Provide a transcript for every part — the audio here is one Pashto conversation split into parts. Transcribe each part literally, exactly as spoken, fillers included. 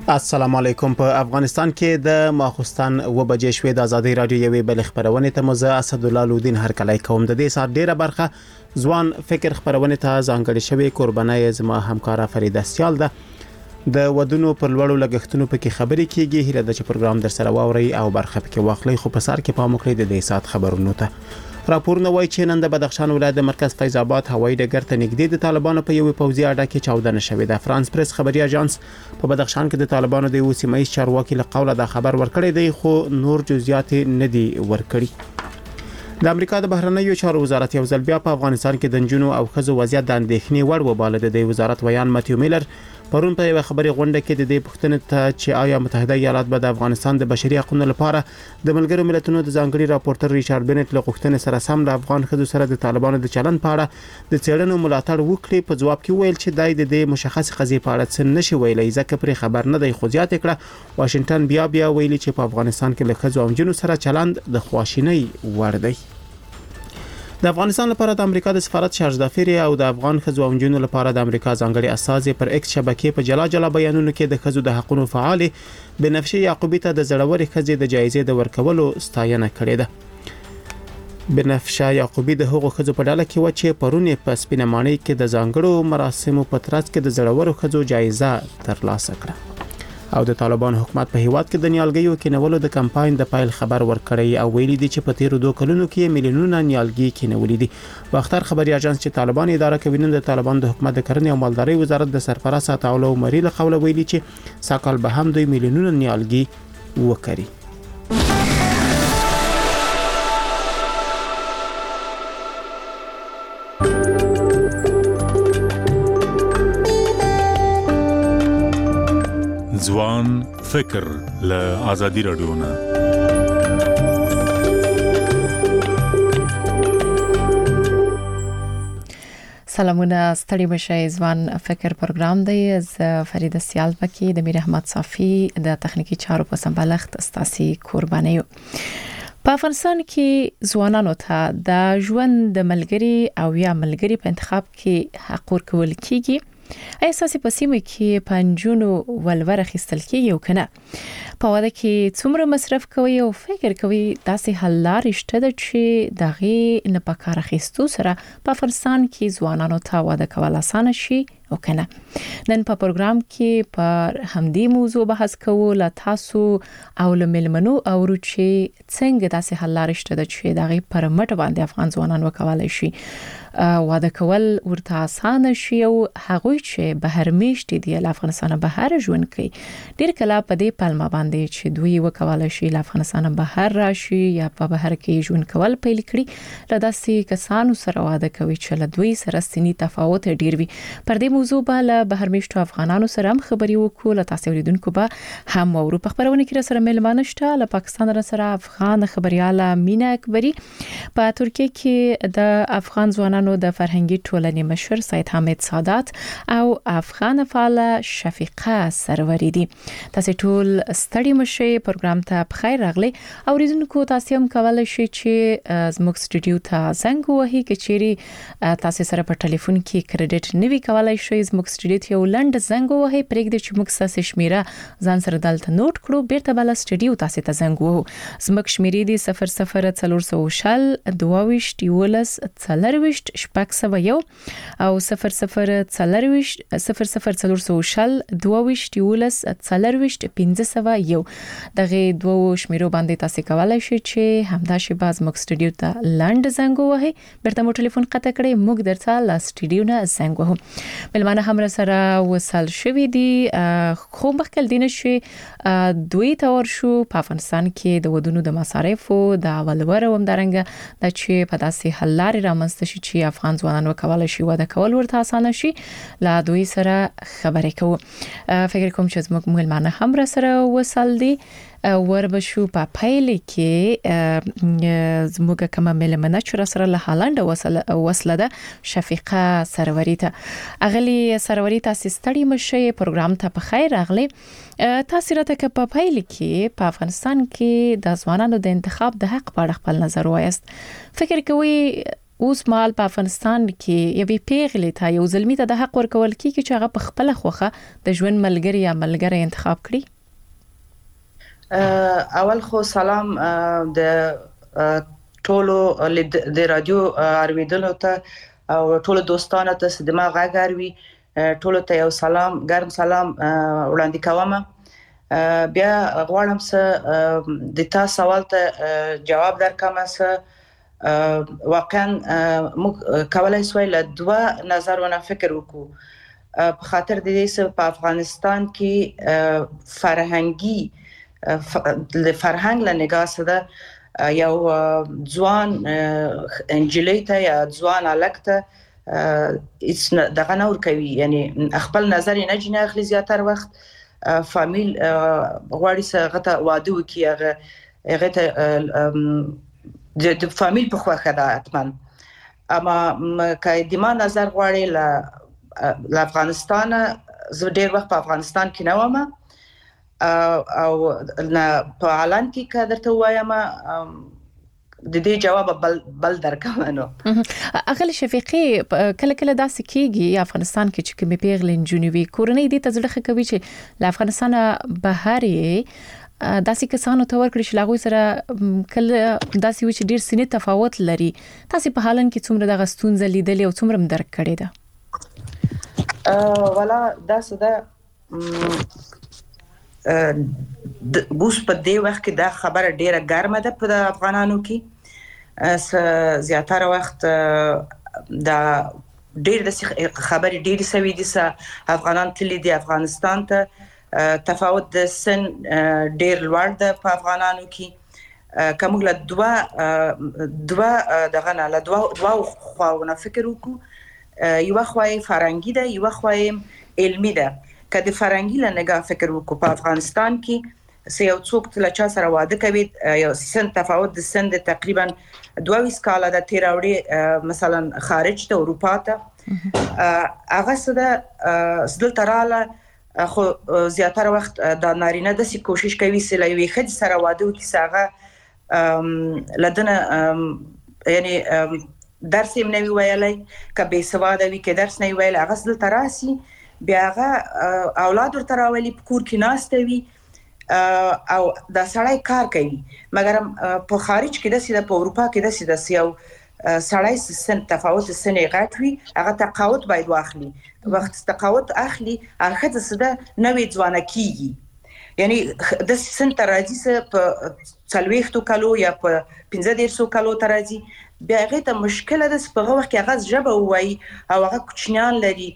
السلام علیکم. په افغانستان کې د ماخوستن و بجې شوې د ازادي رادیو یوې بل خبرونه ته مزه اسدالله لودین هر کله کوم د دې سات ډیره برخه ځوان فکر خبرونه ته ځانګړې شوې قربانای زما همکارا فریده سیال ده. د ودونو پر لوړو لګښتونو پکې خبرې کیږي. هله د پروګرام در سره واوري او برخه پکې واخلي، خو په سر کې پام وکړئ د دې سات خبرونو ته. راپورونه وایي چې نن د بدخشان ولایت د مرکز فیض آباد هوایي ډګر ته نږدې د طالبانو په یوې پوځي اډه کې چاودنه شوې ده. فرانس پریس خبري اژانس په بدخشان کې د طالبانو د یو سیمایي چارواکي له قوله دا خبر ورکړی دی، خو نور جزئیات نه دي ورکړي. د امریکا د بهرنیو چارو وزارت یو ځل بیا په افغانستان کې د نجونو او ښځو وضعیت د اندېښنې وړ وباله. د وزارت ویان ماتیو میلر پرون په یو خبري غونډه کې د دې پوښتنې ته چې آیا متحده ایالات به د افغانستان د بشري حقوقو لپاره د ملګرو ملتونو د ځانګړي راپورټر ریچارډ بنټ له غوښتنې سره سم د افغان ښځو سره د طالبانو د چلن په اړه د څېړنو ملاتړ وکړي، په جواب کې ویل چې دای د دې مشخص قضیې په اړه څه نشي ویلای ځکه پرې خبر نه دی. خو زیات کړه واشنگټن بیا بیا ویلي چې په افغانستان کې له ښځو او جنو سره چلند د خواشینۍ وړ دی. د افغانستان لپاره د امریکا د سفارت شارجدافیر او د افغان ښځو او نجونو لپاره د امریکا ځانګړي استازي پر ایکس شبکې په جلا جلا بیانونو کې د ښځو د حقوقو فعال بنفشه یعقوبی ته د زړوري ښځې د جایزې د ورکولو ستاینه کړې ده. بنفشه یعقوبی د هغو ښځو په ډله کې و چې پرون په سپینمانۍ کې د ځانګړو مراسمو په ترڅ کې د زړورو ښځو جایزه ترلاسه کړه. او د طالبان حکومت په هیواد کې د نیالګیو کېنولو د کمپاین د پایل خبر ورکړی او ویلي دي چې په تیرو دوه کلونو کې میلیونونه نیالګي کېنولې دي. واختر خبري اژانس چې طالبان اداره کوي نن د طالبان د حکومت د کرنې او مالدارۍ وزارت د سرپرست عطاالله عمري له قوله ویلي چې ساکال به هم دوی میلیونونه نیالګي وکړي. ځوان فکر له ازادي رادیو نه. سلامونه، ستړي مشه. ځوان فکر پروګرام دی. ز فریده سیال پکې د میر احمد صافی د تخنیکی چارو په سمبالښت استاسي قرباني. په افغانستان کې ځوانانو ته د ژوند د ملګری او یا ملګری په انتخاب کې حق ورکول کیږي. اساسي پسیمه کې پنځونو ولور خستل کېږي او کنه په واده کې څومره مصرف کوي او فکر کوي داسې حل لارې شته د چې دغه نه پکاره خستو سره په افغانستان کې ځوانانو ته واده کول اسانه شي او کنه. نن په پروګرام کې پر همدې موضوع بحث کوو له تاسو او له ملمنو او چې څنګه داسې حل لارې شته د چې دغه پر مټ باندې افغان ځوانان وکولای شي واده کول ورته اسانه شي او هغه چې بهر میشت دي له افغانستان بهر ژوند کوي. ډیر کله په دې پلمه باندې چې دوی وکولای شي له افغانستان بهر راشي یا په بهر کې ژوند کول پیل کړي، له داسې کسانو سره واده کوي چې له دوی سره سني تفاوت ډیر وي. پر دې موضوع به له بهر میشتو افغانانو سره هم خبري وکړو. له تاسو اوریدونکو به هم اورو. په خبرونه کې سره ملمانه شته. له پاکستان سره افغان خبرياله مینا اکبری، په ترکیه کې د افغان ځوانانو د فرهنګي ټولنې مشر سید حامد سادات او افغان فعال شفیقه سروری دي. تاسو ټول ستړي مشه. پروګرام ته بخیر راغلي. اوریدونکو تاسو هم کولای شئ چې زموږ سټوډیو ته زنګ ووهئ. کچېری تاسو سره په ټلیفون کې کریډټ نوي کولای شئ زموږ سټوډیو ته یو لنډ زنګ ووهئ. پرېږدئ چې موږ تاسو شمیره ځان سره دلته نوٹ کړو. بیرته بل سټوډیو تاسو ته زنګ ووهو. زموږ شمیرې دي صفر صفر څلور سوه شل دوه یولس څلرويشت شپږ سوه یو او صفر صفر څلرويشت صفر صفر څلور سوه شل دوه یولس څلرويشت پنځه سوه یو. دغه دوه شمیرو باندې تاسو کولای شئ چې همدا شی باز موږ سټوډیو ته لنډ زنګ ووهئ. بیرته مو ټلیفون قطع کړئ، موږ درته لا سټوډیو نه زنګ ووهو. ملمانه هم سره وصل شوي دي. خو مخکې دینه شي دوی تور شو په افغانستان کې د ودونو د مصارفو د اولور او همدارنګه د چې په داسې حل لارې رامنځته شي چې افغان ځوانان وکولای شي واده کول ورته اسانه شي. لا دوی سره خبرې کوو. فکر کوم چې زموږ ملمانه هم را سره وصل دي. وربشو په پایل کې زموږ کومه ملمنه چې سره له هالند وصله وصله ده شفیقه سروری ته. اغلی سروری تاسو ستړي مشه. پروګرام ته په خیر راغلي. تاسو راته کې په پایل کې په افغانستان کې د ځوانانو د انتخاب د حق په اړه خپل نظر وایست. فکر کوئ اوس مال په افغانستان کې یوې پیغلې ته یو ظلمي ته د حق ورکول کیږي چې هغه په خپل خوخه د ژوند ملګری یا ملګری انتخاب کړي؟ اول خو سلام د ټولو د رادیو اوریدونکو ته او ټولو دوستانو ته چې د ما غږ اوري ټولو ته یو سلام ګرم سلام وړاندې کوم. بیا غواړم چې د تاسو سوال ته جواب درکړم چې واقعا موږ کولای شو له دوه نظرونو فکر وکړو. په خاطر د دې چې په افغانستان کې فرهنګي د فرهنګ له نگاه سره یو ځوان انجلۍ ته یا ځوان الک ته دغه نور کوي، یعنی خپل نظر نه جنه اخلي زیاتره وخت فامیل غواړي چې غته واده وکړي، هغه هغه ته د فامیل په خوخه ده اتمن. اما کای د ما نظر غواړي ل افغانستان، زه ډیر وخت په افغانستان کې نه ومه او نه په اعلان کې کادرته وایم د دې جواب بل بل درکوم. نو اغل شفیقي کله کله داسې کیږي افغانستان کې چې کومې پیغلې جنوبي کورنۍ دې ته ځړخه کوي چې له افغانستان بهر داسې کسانو ته ورکړي چې لاغوي سره کله داسې و چې ډیر سنې تفاوت لري. تاسو په حالن کې څومره د غستون زلیدل او څومره درک کړی ده؟ ا ولا داسې ده د بوس په دې وخت کې دا خبره ډیره ګرمه ده په افغانانو کې. س زیاتره وخت دا ډیر د خبرې ډیر سوي دي چې افغانان تللی دي افغانستان ته، تفاوت د سن ډیر لوړ ده په افغانانو کې. کوم له دوا دوا دغه نه له دوا دوا خواونه فکر وکړو، یو خوای فرنګي ده یو خوای علمي ده. کله فرنګي له نگاه فکر وکړو په افغانستان کې سه یو څوک تل چا سره واده کوي، یو سن تفاوت د سن د تقریبا دوه ویس کاله د تیراوړي مثلا خارج ته اروپا ته هغه سره سدل تراله خو زیاتره وخت د نارینه د سې کوشش کوي چې لوي خد سره واده وکړي ساغه لدنه یعنی درس یې نه ویلای کبه سواده وی کې درس نه ویل هغه سدل تراسي بیا هغه اولاد ورته راولي په کور کې ناشته وي او دا سړی کار کوي، مګر په خارج کې د سیده په اروپا کې د سیده سیو سړی سن تفاوت سن غټ وي هغه تقاوت باید واخلي. وخت تقاوت اخلي هغه د سیده نوې ځوانه کیږي، یعنی د سن ترازی سه په څلويختو کالو یا په پنځه دیرشو کالو ترازی بیا هغه ته مشکله ده په هغه وخت کې هغه ژبه وایي او هغه کوچنیان لري،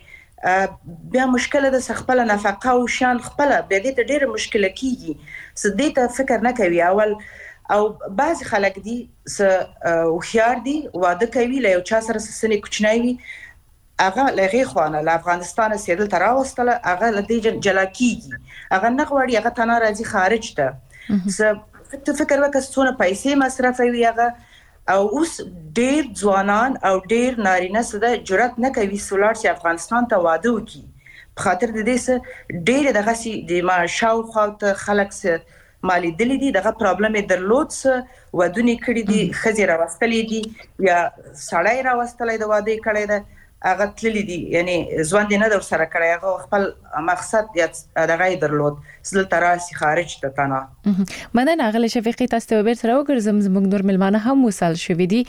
بیا مشکله د خپل نفقه او شان خپل بیا دې ته ډیره مشکله کیږي. سدې ته فکر نه کوي اول، او بعض خلک دي س او خيار دي واده کوي له یو چا سره سنې کوچنی وي هغه لغه خوانه له افغانستان سیدل تر واستله هغه له دې جلا کیږي، هغه نه غواړي هغه تنه راځي خارج ته س فکر وکړه څونه پیسې مصرفوي هغه. او اوس ډیر ځوانان او ډیر نارینه سره جرأت نه کوي سولار چې افغانستان ته واده وکړي، په خاطر د دې سره ډیر دغه سي د ما شاو خاطر خلک سره مالی دلی دي دغه پرابلم درلود سه ودونی کړی دي خزي راوستلې دي یا سړی راوستلې د واده کړی ده هغه تللی دي، یعنی ځوان دي نه در سره کړی هغه خپل مقصد یا دغه درلود سل تراسي خارج ته تنه. مننه غل شفیقي تاسو ته بیرته راوګرځم زموږ نور ملمانه هم وصل شوې دي.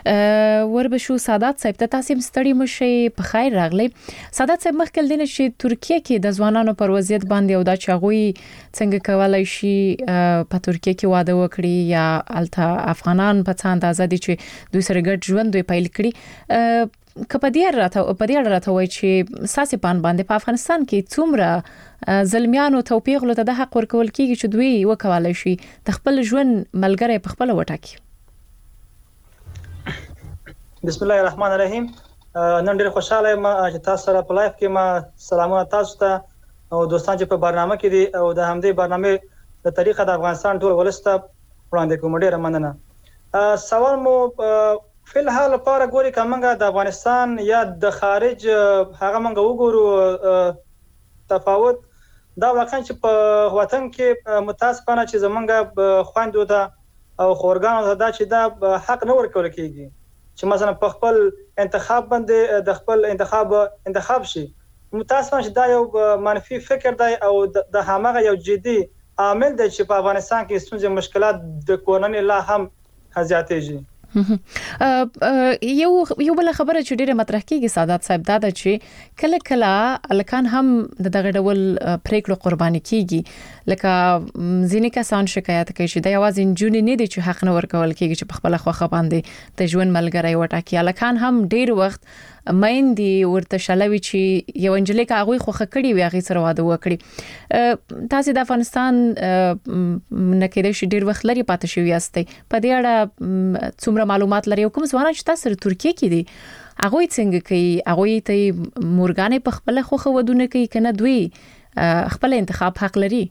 وربشو سادات صاحب ته تاسو مستړی مشي په خیر راغلی. سادات صاحب مخکې دینه چې ترکیه کې د ځوانانو پر وضعیت باندې او دا چاغوي څنګه کولای شي په ترکیه کې واده وکړي یا الته افغانان په څاند ازادي چې دوی سره ګډ ژوند دوی پیل کړي. کپدیر راته په دې اړه راته وای چې ساسي پان باندې په افغانستان کې څومره ظلميانو توفیق له د حق ورکول کیږي چې دوی وکولای شي د خپل ژوند ملګری په خپل وټاکي. بسم الله الرحمن الرحیم. نن ډېر خوشاله یم چې تاسو سره په لایف کې ما سلامونه تاسو ته او دوستان چې په برنامه کې دي او د همدې برنامه د طریقه د افغانستان ټول ولسته وړاندې کوم. ډېر مننه. سوال مو فی الحال لپاره ګوري کومه د افغانستان یا د خارج هغه منګه وګورو تفاوت دا واقعا چې په وطن کې متاسفانه چې زمونږه خويندو ته او خورګانو ته دا چې دا حق نه ورکول کیږي چې مثلا په خپل انتخاب باندې د خپل انتخاب انتخاب شي. متاسفانه چې دا یو منفي فکر دی او د همغه یو جدي عامل دی چې په افغانستان کې ستونزې مشکلات د کورنۍ لا هم زیاتېږي. یو یو بل خبره چې ډیره مطرح کیږي سادات صاحب دا ده چې کله کله الکان هم د دغه ډول پریکړو قرباني کیږي لکه ځینې کسان شکایت کوي چې د یوازې جون نه دي چې حق نه ورکول کیږي چې په خپل خوخه باندې د ژوند ملګری وټاکي. الکان هم ډیر وخت مېندې ورته شلوي چې یو انجلې کاغوي خوخه کړي وي هغه سره واده وکړي. تاسو د افغانستان نه کېدای شي ډیر وخت لري پاتې شوی یاستئ په دې اړه څومره معلومات لري کوم ځوانان چې تاسو ترکیه کې دي هغه څنګه کوي هغه ته مورګانې په خپل خوخه ودونه کوي کنه دوی خپل انتخاب حق لري؟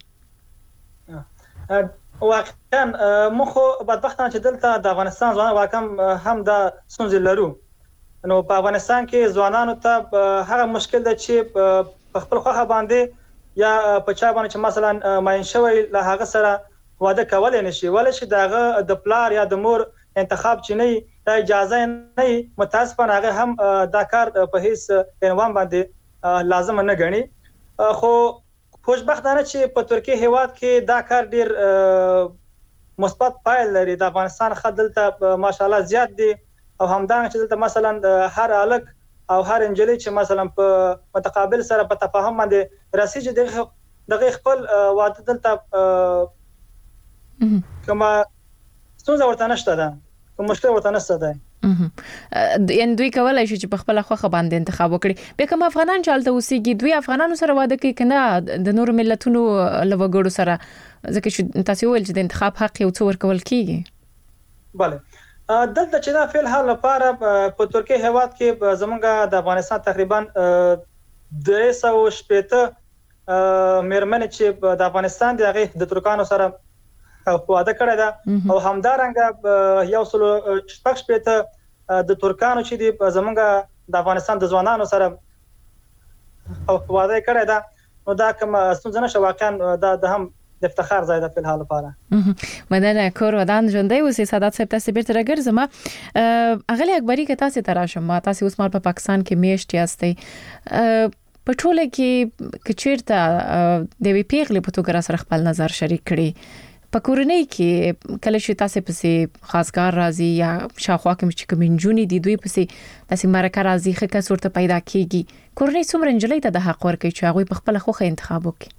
واقعا مخه بدبختانه چې دلته د افغانستان ځوانان واقعا هم د ستونزې لرو. نو په افغانستان کې ځوانانو ته هغه مشکل ده چې په خپل خوخه باندې یا په چا باندې چې مثلا ماین شوی له هغه سره واده کولای نشي ولې چې دغه د پلار یا د مور انتخاب چې نه د اجازه نه متاسفانه هغه هم دا کار په هیڅ عنوان باندې لازم نه غني. خو خوشبختانه چې په ترکیه هیواد کې دا کار ډیر مثبت پایل لري. د افغانستان خدلته ماشاءالله زیات دي او همدان چې دلته مثلا هر الک او هر انجلې چې مثلا په متقابل سره په تفاهم باندې رسیږي دغه دغه خپل واده دلته کما څه ورته نشته ده کوم مشکل ورته نشته ده. ان دوی کولای شي چې په خپل خوخه باندې انتخاب وکړي. به کوم افغانان چالت اوسېږي دوی افغانانو سره واده کوي کنه د نور ملتونو لوګړو سره ځکه چې تاسو ول چې د انتخاب حق یو څور ورکول کیږي. bale دلته چې دا فعل حال لپاره په ترکیه هیواد کې زمونږ د افغانستان تقریبا درې سوه شپږ مېرمنې چې د افغانستان د هغه د ترکانو سره واده کړی ده او همدارنګه یو سل شپږ شپږ د ترکانو چې د زمونږ د افغانستان د ځوانانو سره واده کړی ده. نو دا کوم ستونزه نشه واقعا دا د هم د افتخار ځای ده په حال لپاره. مدن کور ودان ژوندۍ اوسې سادات صاحب تاسو بیرته راګرځم. اغلی اکبری که تاسو تراشم تاسو اوس مال په پاکستان کې میشت یاستئ په ټوله کې کچیرته د وی پیغلې په توګه سره خپل نظر شریک کړي په کورنۍ کې کله چې تاسو پسې خاصګار راځي یا شاوخوا کې چې کومنجونی دي دوی پسې تاسو مرکه راځي خکه صورت پیدا کیږي کورنۍ څومره انجلۍ ته د حق ورکړي چې هغه په خپل خوخه انتخاب وکړي.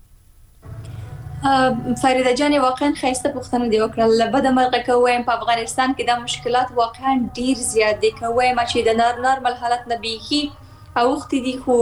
فریده جان واقعا خیسته پوښتنه دی وکړه. لبد مرغه کوم په افغانستان کې د مشکلات واقعا ډیر زیات دي کوي ما چې د نار نارمل حالت نه بيخي او وخت دي خو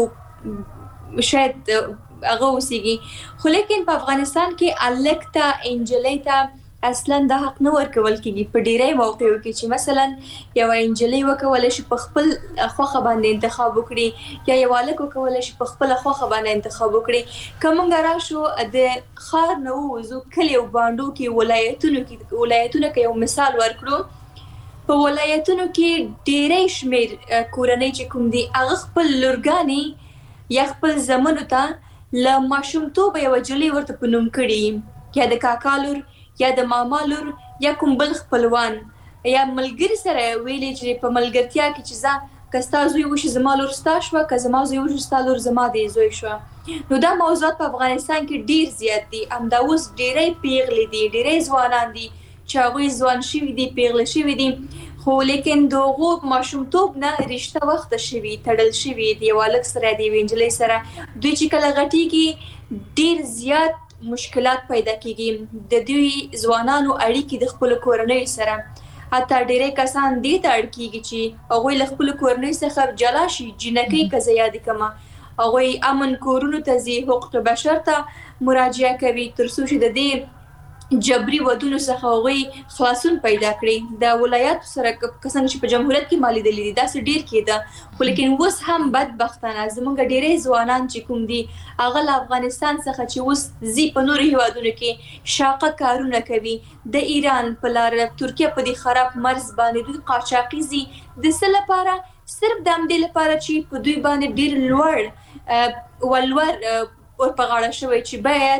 شاید هغه وسیږي خو لیکن په افغانستان کې الکتا انجلیتا اصلا د حق نه ورکول کېږي په ډیری موقعو کې چې مثلا یو انجلی وکول شي په خپل خوخه باندې انتخاب وکړي یا یو الک وکول شي په خپل خوخه باندې انتخاب وکړي. کومه راشو د خار نو وزو کلی باندو کې ولایتونو کې ولایتونو کې یو مثال ورکړو په ولایتونو کې ډیری شمیر کورنۍ چې کوم دي هغه خپل لورګانی یا خپل زمونو ته ل ماشومتوب یو جلی ورته پنوم کړي یا د کاکالور یا د ماما لور یا کوم بل خپلوان یا ملګری سره ویلې چې په ملګرتیا کې چې ځا کستا زوی وشي زما لور ستا شو که زما زوی وشي ستا لور زما دی زوی شو. نو دا موضوعات په افغانستان کې ډیر زیات دي. همدا اوس ډیری پیغلې دي ډیری ځوانان دي چې هغوی ځوان شوي دي پیغله شوي دي خو لیکن دغه ماشومتوب نه رشته وخت شوي تړل شوي دی یو الک سره دی وینجلې سره دوی چې کله غټیږي ډیر زیات مشکلات پیدا کیږي. د دوی ځوانانو اړیکې د خپل کورنۍ سره حتی ډېرې کسان دې ته اړ کیږي چې هغوی له خپل کورنۍ څخه جلا شي جنکۍ که زه یاد کما هغوی امن کورونو ته ځي حقوق بشر ته مراجعه کوي تر څو چې د دې جبري ودونو څخه هغوی خلاصون پیدا کړي. د ولایت سره کسان چې په جمهوریت کې مالي دلی دي داسې ډیر کېده خو لیکن اوس هم بدبختانه زمونږ ډېرې ځوانان چې کوم دي هغه له افغانستان څخه چې اوس ځي په نورو هیوادونو کې شاقه کارونه کوي د ایران په لار ترکیه په دې خراب مرز باندې دوی قاچاقي ځي د څه لپاره صرف د همدې لپاره چې په دوی باندې ډیر لوړ ولور ور په غاړه شوی چې باید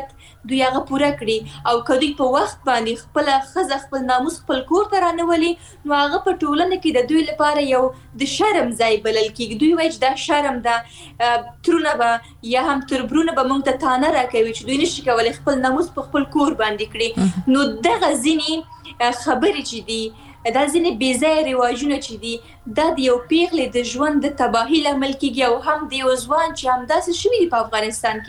دوی هغه پوره کړي او کدی په وخت باندې خپل خزه خپل ناموس خپل کور ته رانولي نو هغه په ټولنه کې د دوی لپاره یو د شرم ځای بلل کېږي. دوی وایي دا شرم ده، ترونه به یا هم تربرونه به موږ ته تانه راکوي چې دوی نشي کولی خپل ناموس په خپل کور باندې کړي. نو دغه ځینې خبرې چې دي دا ځینې بې ځایه رواجونه چې دي دا د یو پیغلې د ژوند د تباهي لامل کېږي او هم د یو ځوان چې همداسې شوي دي په افغانستان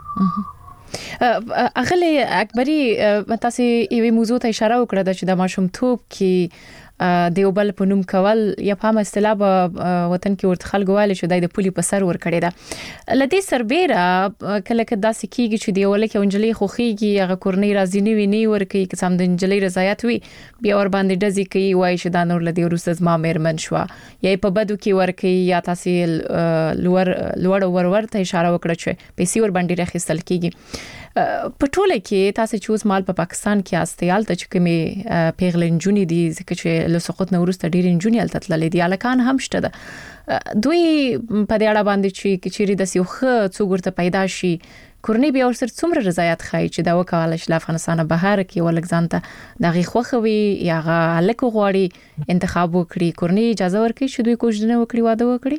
کې. اغلی اکبري تاسو یوې موضوع ته اشاره وکړه چې د ماشومتوب کې د یو بل په نوم کول یا په هم اصطلاح په وطن کې ورته خلک وایي چې د پولي په سر ور کړی ده. لدې سربېره کله کله داسې کیږي چې دی ولکه انجلي خوخيږي هغه کورنۍ راځي نه ویني ورکه که سم د انجلي رضایت وي بیا ور باندې دزي کوي وایي چې دا نور لدې ورسته زما مېرمن شو یا په بدو کې ورکه یا تاسو لور لوړ ور ورته اشاره وکړه چې پیسې ور باندې راخستل کیږي. په ټوله کې تاسو چې اوس مال په پاکستان کې استیال ته چې کومې پیغلې جونې دي ځکه چې له سقوط نو ورسته ډېر جونې الته تللې دي الکان هم شته ده. دوی په دې اړه باندې چې چیرې د سیوخه څوګرته پیدا شي کورنۍ بیا ورسره څومره رضایت خای چې دا وکاله شل افغانستان بهر کې ولګزانته دغه خوخوي یا غلک غواړي انتخاب وکړي کورنۍ اجازه ورکړي چې دوی کوښښ نه وکړي واده وکړي.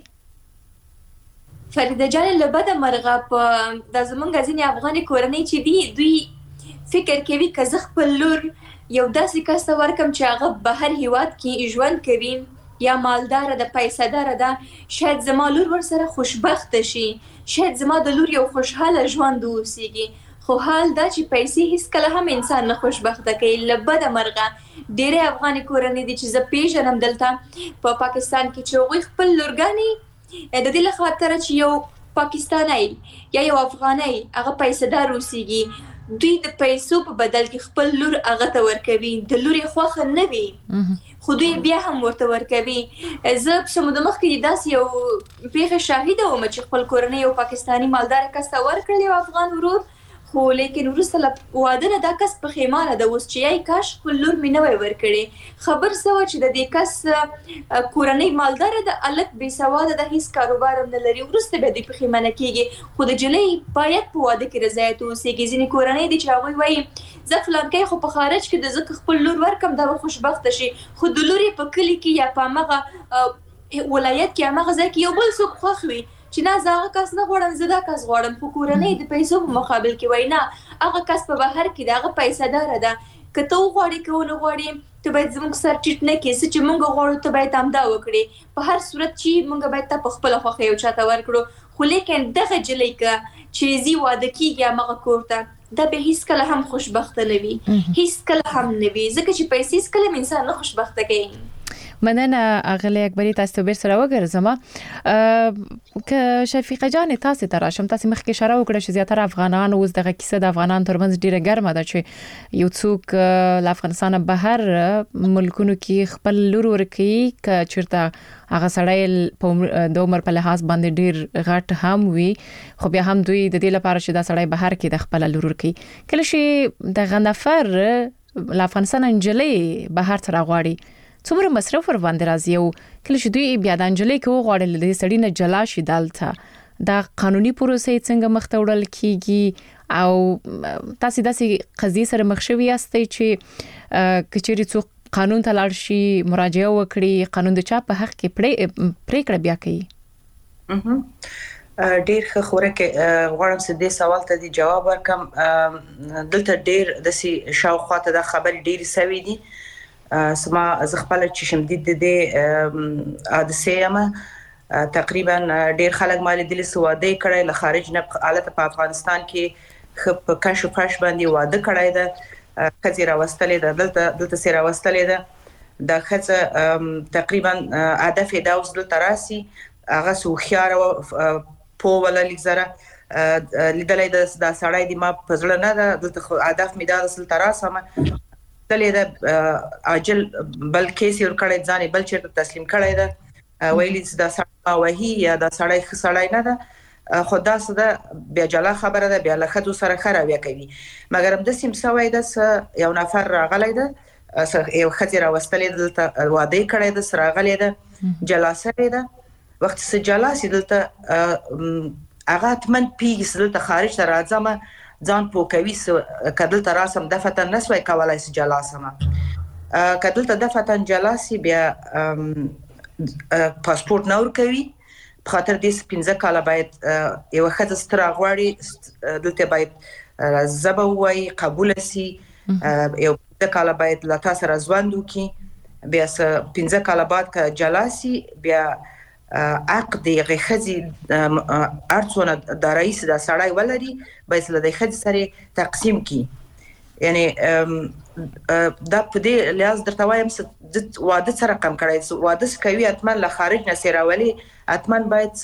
فریده جان له بده مرغه په د زمونږ ځینې افغاني کورنۍ چې دي دوی فکر کوي که زه خپل لور یو داسې کس ته ورکم چې هغه بهر هیواد کې ژوند کوي یا مالدار ده پیسې دار ده شاید زما لور ورسره خوشبخت شي شاید زما د لور یو خوشحاله ژوند وسیږي. خو حال دا چې پیسې هیڅ کله هم انسان نه خوشبخت کوي. له بده مرغه ډېرې افغاني کورنۍ دي چې زه پیژنم دلته په پاکستان کې چې هغوی خپل لورګانې د دې له خاطره چې یو پاکستانی یا یو افغانی هغه پیسېدار اوسېږي دوی د پیسو په بدل کې خپل لور هغه ته ورکوي د لور یې خوښه نه وي خو دوی بیا هم ورته ورکوي. زه په شموده مخکې داسې یو پیښه شاهده وم چې خپل کورنۍ یو پاکستانی مالدار کس ته ورکړل یو افغان ورور خو لیکن وروسته له واده نه دا کس پښیمانه ده اوس چې یای کاش خپل لور مې نه وای ورکړې. خبر څه وه چې د دې کس کورنۍ مالداره ده هلک بېسواده ده هیڅ کاروبار هم نه لري وروسته بیا دوی پښیمانه کېږي. خو د جلۍ باید په واده کې رضایت واوسېږي. ځینې کورنۍ دي چې هغوی وایي زه فلانکی خو په خارج کې د زه خپل لور ورکم دا به خوشبخته شي خو د لور یې په کلي کې یا په همغه ولایت کې همغه ځای کې یو بل څوک خوښ وي چې نه زه هغه کس نه غواړم زه دا کس غواړم. خو کورنۍ د پیسو په مقابل کې وایي نه هغه کس په بهر کې د هغه پیسه‌داره ده که ته وغواړې که ونه غواړې ته باید زموږ سر ټیټ نه کړې څه چې موږ غواړو ته باید همدا وکړې. په هر صورت چې موږ باید ته په خپله خوښه یو چا ته ورکړو. خو لیکن دغه جلۍ که چې ځي واده کېږي همغه کور ته دا به هیڅ کله هم خوشبخته نه وي هیڅ کله هم نه وي ځکه چې پیسې هیڅ کله انسان نه خوشبخته کوي. مننه اغلی اکبری تاسو بیر سره وګرځم که شفیقه جان تاسو ته راشم تاسو مخکې اشاره وکړه چې زیاتره افغانان اوس دغه کیسه د افغانان ترمنځ ډیره ګرمه ده چې یو څوک له افغانستان بهر ملکونو کې خپل لور ورکي ک چیرته هغه سړی په د عمر په لحاظ باندې ډیر غټ هم وي خو بیا هم دوی د دې لپاره چې دا سړی بهر کې د خپل لور ورکي کله چې د غنفر له افغانستان انجلې بهر تر غواړي څومره مصرف ور باندې راځي او کله چې دوی بیا د انجلۍ کې وغواړل د سړی نه جلا شي دالته دا قانوني پروسې څنګه مخته وړل کیږي او تاسو داسې قضیه سره مخ شوي یاستئ چې کچېری څوک قانون ته لاړ شي مراجعه وکړي قانون د چا په حق کې پریکړه بیا کوي. ډیر ښه خورکه غواړم چې دې سوال ته د جواب ورکم. دلته ډیر د سي شاوخواته د خبر ډیر سوي دي سما زه خپل چې شم د دې حادثه ما تقریبا ډیر خلک مال دي له سواده کړي له خارج نه حالت په افغانستان کې خپ کشف فاش باندې واده کړي ده خزي راوستلې ده دلته دلته سره راوستلې ده د خزه تقریبا هدف دا اوس دلته راسي هغه سو خيار په ولا لزره لیدلې د سړی دی ما پزړه نه ده دلته هدف می دا دلته راسمه دلې د اجل بل کیس ور کړی ځانې بل چیرته تسلیم کړی ده ویلي دا سړی وهي یا دا سړی خسړی نه ده خدا سده بیا جلا خبره ده بیا له خدو سره خرابیا کوي مګر هم د سیم سوي ده یو نفر راغلی ده یو خزر واستلې دلته واده کړی ده سره غلی ده جلا سره ده وخت سره جلا سي دلته هغه تمن پیګ دلته خارج ته راځم ځان پوکوي کدل ته راسم د فتن نسوي کولای سي جلاسمه کدل ته د فتن جلاسي بیا پاسپورت نور کوي په خاطر دې پنځه کاله باید یو خدای ستر غواړي دلته باید زبا وای قبول سي یو پنځه کاله باید لا تاسو رازوندو کی بیا پنځه کاله بعد ک جلاسي بیا عقد غخزي ارڅونه د رئیس د سړی ولري بس له د خځ سره تقسیم کی یعنی دا په دې لحاظ درته وایم چې واده سره کم کړی واده کوي اتمن له خارج نه سیراولي اتمن باید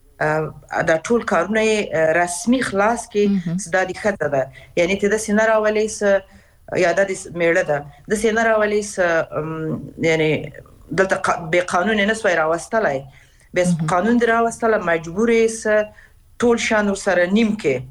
دا ټول کارونه رسمي خلاص کی صدا د خځه ده یعنی ته د سينراولي یا د میړه ده د سينراولي یعنی دلته به قانون نه سوي راوستلای بس قانون دراوستله مجبورې ټول شان سره نیم کې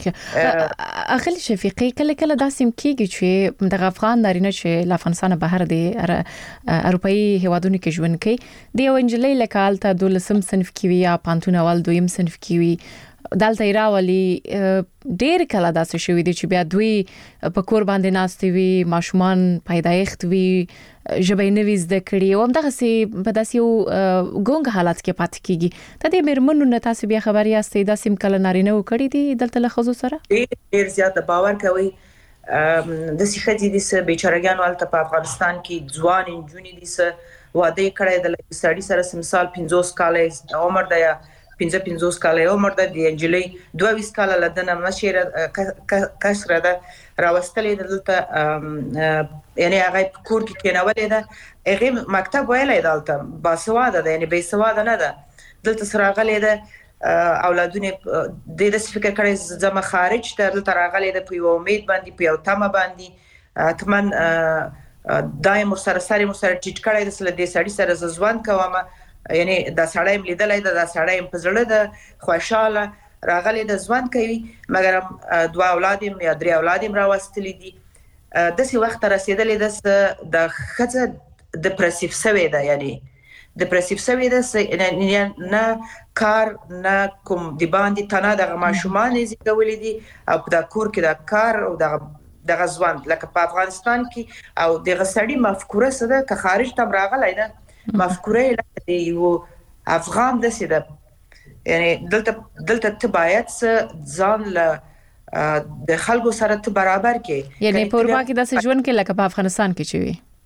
اخل شفیقي کله کله داسیم کیږي چې د افغان نارینه چې له افغانستان بهر دی اروپאי هوادونو کې ژوند کوي د یو انجلۍ لکال ته دولسم صنف کې وي یا پانتون اول دویم صنف کې وي دلته راولي ډېر کله داسې شوی دی چې بیا دوی په کور باندې ناستي وي ماشومان پیدایښت وي ژبې نوې زده کړي او همدغه سي په داسې یو ګونګ حالت کې پاتې کیږي ته د میرمنو نه تاسو بیا خبر یاستئ د سیم کله نارینه وکړي دي دلته له خزو سره ډېر زیات باور کوي د سیخدي د سه بیچارهګانو الته په افغانستان کې ځوان انجونی دي سه واده کړی د سړي سره مثال پنځوس کال عمر دی پنځه پنځوس کال عمر د انجلۍ دوه ویشت کال لدنه مشره کسره ده راوستلې دلته یعنی هغه کور کې کېنولې ده هغه مکتب ویلې دلته باسواده ده یعنی بې سواده نه ده دلته سره غلې ده اولادونه د دې فکر کړي زما خارج ته دلته راغلې ده په یو امید باندې په یو تمه باندې اتمن دایم سره سره مو سره ټیټ کړي د سل دې سړي سره ځوان کومه یعنی دا سړی ملیدلای دا سړی په زړه د خوشاله راغلی د ځوان کوي مګر دوه اولادیم یا درې اولادیم راوستلې دي د څه وخت رسیدلې د خځه ډیپریسیو سوي ده یعنی ډیپریسیو سوي ده نه کار نه کوم دی باندې تنه د ماشومان زیږولې دي او په د کور کې د کار او د د غزوان لکه په افغانستان کې او د غسړی مفکوره سره که خارج تم راغلی ده مفکوره لکه یو افغان د سیده یعنی دلته دلته ته باید ځان له د خلکو سره ته برابر کې یعنی په اروپا کې د ژوند کې لکه په افغانستان کې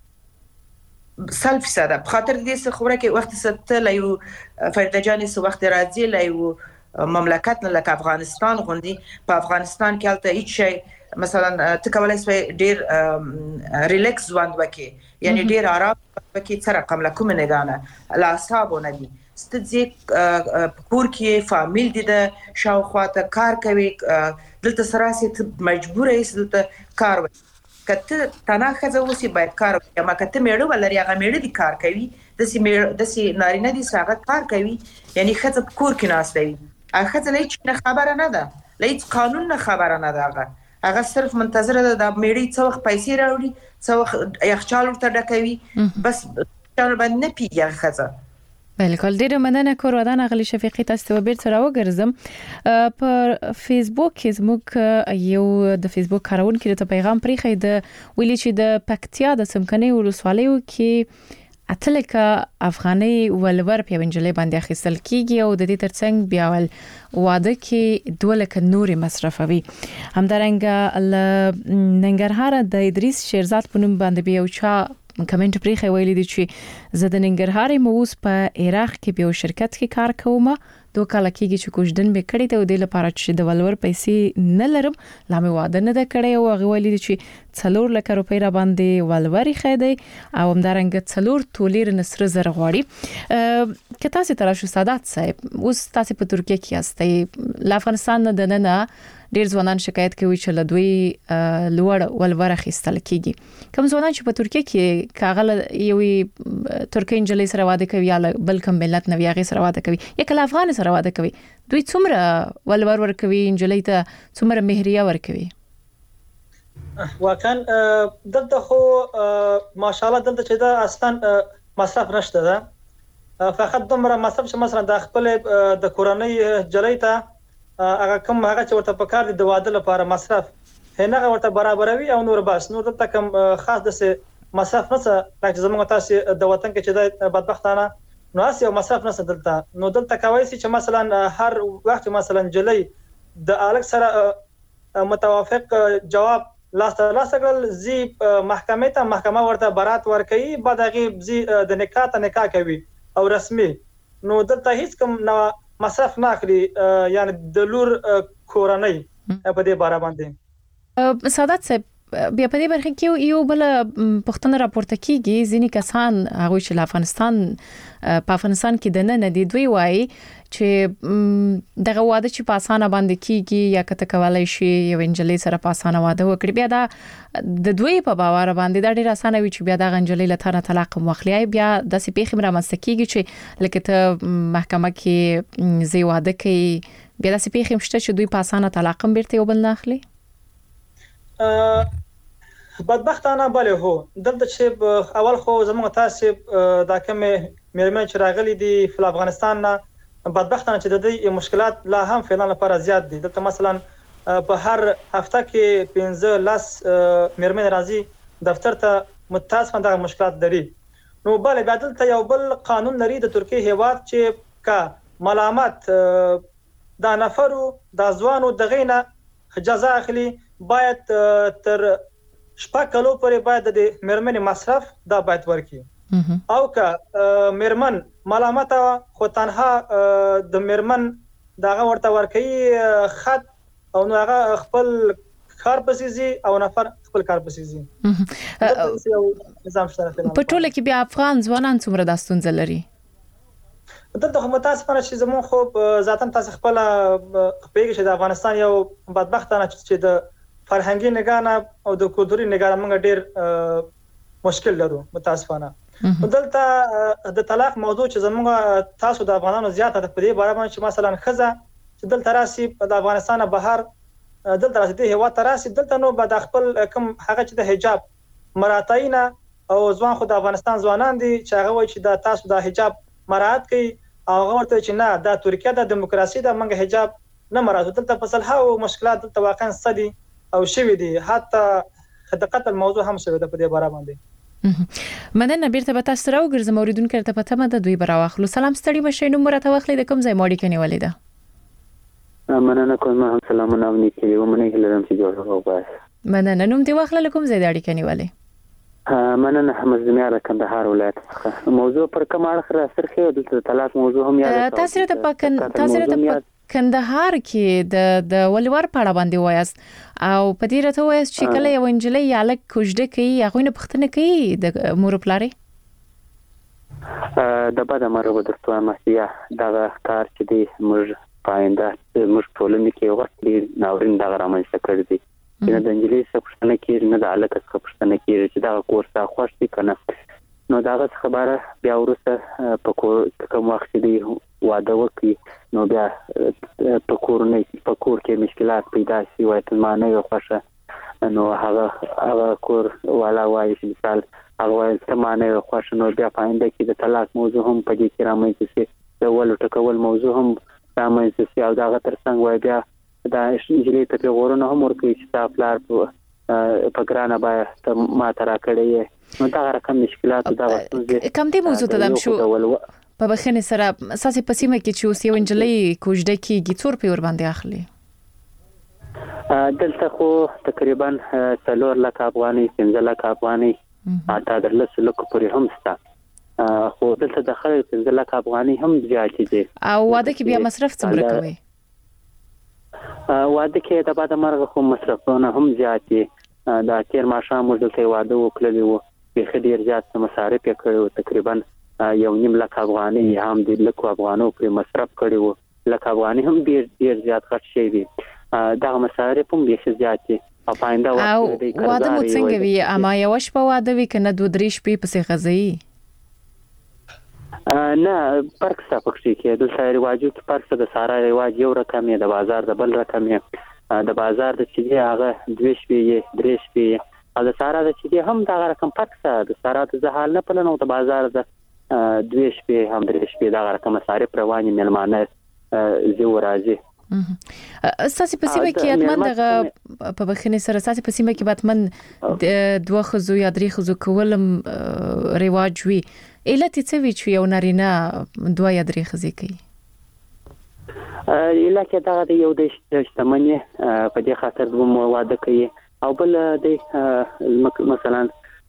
چوي سلف ساده په خاطر دې څه خبره کې وخت ست له یو فرده جاني څه وخت راځي له یو مملکت نه لکه افغانستان غوندي په افغانستان کې البته هیڅ شي مثلا ته کولای شې ډیر ریلیکس ژوند وکې یعنی ډیر آرام وکې سره کوم لکه نه غانه لا حسابونه دي ستځي کور کې فامیل دي د شاوخواته کار کوي دلته سره سي مجبور یې دلته کار وکړي کته تنه خزه وسی باید کار وکړي ما کته میړه ولري هغه میړه دي کار کوي د سی میړه د سی نارینه دي سره کار کوي یعنی خزه کور کې ناشته وي هغه ځلې چې خبره نه ده لې قانون نه خبره نه ده هغه هغه صرف منتظر ده د میړي څو وخت پیسې راوړي څو وخت یخچال ورته ډکوي بس چا باندې نه پیږي خزه بالکل ډیره مننه کور ودان غلی شفیقي تاسو ته بیرته راوګرځم په فیسبوک کې زموږ یو د فیسبوک کارونکو ته پیغام پریخي د ویلي چې د پکتیا د سمکني ولسوالیو کې اتلکه افغاني ولور په انجلۍ باندې اخیستل کیږي او د دې ترڅنګ بیا ول واده کې دولکه نوري مصرفوي همدارنګه ننګرهار د ادریس شیرزاد په نوم باندې بیا چا کمنټ پریخي ویلي دي چې زه د ننګرهار موس په عراق کې په یو شرکت کې کار کوم دوه کال کېږي چې کوژدن به کړی ته د لپاره چې د ولور پیسې نه لرم لا مې واده نه د کړی او هغه ویلي دي چې څلور لک روپۍ را باندې ولوري خېدي او همدارنګه څلور تولیر نصر زر غواړي که تاسو تراشو سادات صاحب اوس تاسو په ترکیه کې یاستئ ل افغانستان نه نه ډیر ځوانان شکایت کوي چې لدوی لوړ ولور اخیستل کیږي کوم ځوانان چې په ترکیه کې کاغله یوې ترکیه انجلۍ سره واده کوي یا بل کوم ملت نه یاغي سره واده کوي یا کله افغان سره واده کوي دوی څومره ولور ورکوي انجلۍ ته څومره مهریه ورکوي واقعا دلته خو ماشاءالله دلته چې دا اصلا مصرف نشته ده فقط دومره مصرف چې مثلا د خپل د کورنۍ جلۍ ته هغه کوم هغه چې ورته پکار دي د واده لپاره مصرف هغه ورته برابروي او نور بس نور دلته کوم خاص د مصرف نه څه لکه زموږ تاسو د وطن کې چې د بدبختانه نو اسی او مصرف نه دلته نو دلته کوي چې مثلا هر وخت مثلا جلې د الګ سره متوافق جواب لاسته لاسګل زی محکمه ته محکمه ورته برات ورکړي بعد هغه زی د نکاح ته نکاح کوي او رسمي نو دلته هیڅ کوم نو مصرف نه اخلي یعنی د لور کورنۍ په دې باره باندې سعادت صاحب بیا په دې برخه کې یو بل پښتنه راپورته کیږي ځینې کسان هغه چې افغانستان په افغانستان کې د نن دي دوی وایي چې دغه واده چې په اسانه باندې کیږي یا کته کولای شي یو انجلۍ سره په اسانه واده وکړي بیا دا د دوی په باور باندې دا ډیر اسانه وي چې بیا د انجلۍ لته نه طلاق مخلي بیا د سپېخ مرامست کیږي چې لکه ته محکمه کې زی واده کوي بیا د سپېخ مشته چې دوی په اسانه طلاق هم بیرته وبل نه اخلي بدبختانه بله هو دلته چې اول خو زموږ تاسو دا کوم مېرمن چې راغلي دي په افغانستان نه بدبختانه چې د دې مشکلات لا هم فعلا لپاره زیات دي دلته مثلا په هر هفته کې پنځه لاس مېرمن راځي دفتر ته متاسفانه دا مشکلات لري نو بله بیا دلته یو بل قانون لري د ترکیه هیواد چې کا ملامت دا نفرو دا ځوانو دغه نه جزا اخلي باید تر شپږ کلو پورې باید د مېرمن مصرف دا باید ورکړي او که مېرمن ملامت خو تنها د مېرمن دغه ورته ورکړي خط او نو هغه خپل کار پسیزي او نفر خپل کار پسیزي نظام شته په ټوله کې بیا افغان ځوانان څومره داستون زلري دلته هم تاسو په چې زموږ خو ذاتاً تاسو خپل پیګه چې د افغانستان یو بدبختانه چې د فرهنګي نگاه او د کلتوري نگاه موږ ډیر مشکل لرو متاسفانه دلته د طلاق موضوع چې زموږ تاسو د افغانانو زیاته په دې باره باندې چې مثلا خزه چې دلته راسي د افغانستان بهر دلته راسي د هوا تراسي دلته نو به د خپل کوم هغه چې د حجاب مراتعینا او ځوان خو د افغانستان ځوانان دي چې هغه وایي چې د تاسو د حجاب مراعات کوي او هغه ورته چې نه د ترکیه د دیموکراسي د منګ حجاب نه مراعات دلته په صلح او مشکلات دلته واقعا سدي او شوی دي حتی د قتل موضوع هم شوی د په دې باره باندې مننه بیرته به تاسو راو ګرځم اوریدونکو ته پته مده دوی براوخلو سلام ستړي بشئ نو مرته واخلې د کوم ځای ماړی کني ولیدا مننه کوم سلامونه او نیکی ومنه هلم چې جوړ وغواړم مننه نوم دی واخلې کوم ځای د اړیکې نیولې مننه احمد زمیار کندهار ولایت څخه موضوع پر کوم اړخ را سرخه د طلاق موضوع هم یاد تاسو ته پکن تاسو ته کندهار کې د د ولور پاړه باندې وایست او په دې راته وایست چې کله یو انجلۍ یالک کوجده کوي هغه نه پختنه کوي د مور پلارې د بده مرغه درته ماسیا دا کار چې دی موږ پاینده موږ ټولنې کې وخت ډیر ناورین دا رامنځته کړی دی چې د انجلۍ څخه پښتنه کې نه د علاقه څخه پښتنه کې چې دا کورسه خوښ دي کنه نو دا خبره بیا ورسته په کوم وخت دی واده وکړي نو بیا په کور نه په کور کې مشکلات پیدا شي وای ته معنی یو خوښه نو هغه هغه کور والا وایي چې مثال هغه وایي ته معنی یو خوښه نو بیا پاینده کې د طلاق موضوع هم په دې کې راځي چې د ول ټکول موضوع هم راځي چې او دا تر څنګه وای بیا دا انجلۍ ته غوړنه هم ورکړي چې تاسو پلار په ګرانه باید ما ترا کړی نو دا رقم مشکلات دا وسته کوم دې موضوع ته دم شو په بخنه سره اساسي پسیمه کې چې اوس یو انجلۍ کوجده کېږي څور په ور باندې اخلي دلته خو تقریبا څلور لک افغاني پنځه لک افغاني اته درلس لک پورې هم ستا خو دلته د خلک پنځه لک افغاني هم زیات دي او واده کې بیا مصرف څومره کوي واده کې د بعد مرغه خو مصرفونه هم زیات دي دا تیر ماشه موږ دلته واده وکړلی وو په ډیر زیات مصارف یې کړو تقریبا یو نیم لک افغاني هم د لک افغانو پر مصرف کړی وو لک افغاني هم ډیر ډیر زیات خرج شي دي دا مصارف هم ډیر زیات دي او پاینده واده واده مو څنګه وی اما یو شپه واده وی کنه دوه درې شپې پسې غزي نه فرق څه پکې کې د ساري رواجو کې فرق د سارا رواج یو رقم دی د بازار د بل رقم دی د بازار د چې هغه دوه شپې درې شپې او د سارا د چې هم دا رقم فرق څه د سارا د زحال نه پلنو د بازار د دوه شپې هم درې شپې دا رقم مصارف رواني ملمانه زو راځي اساسي په سیمه کې اتمن دغه په بخښنې سره اساسي په سیمه کې باتمن د دوه خزو یا درې خزو کولم رواج وي علت څه وی چې یو نارینه دوه یا درې خزې کوي علت دا د یو د شتمنۍ په دې خاطر دوه واده کوي او بل د مثلا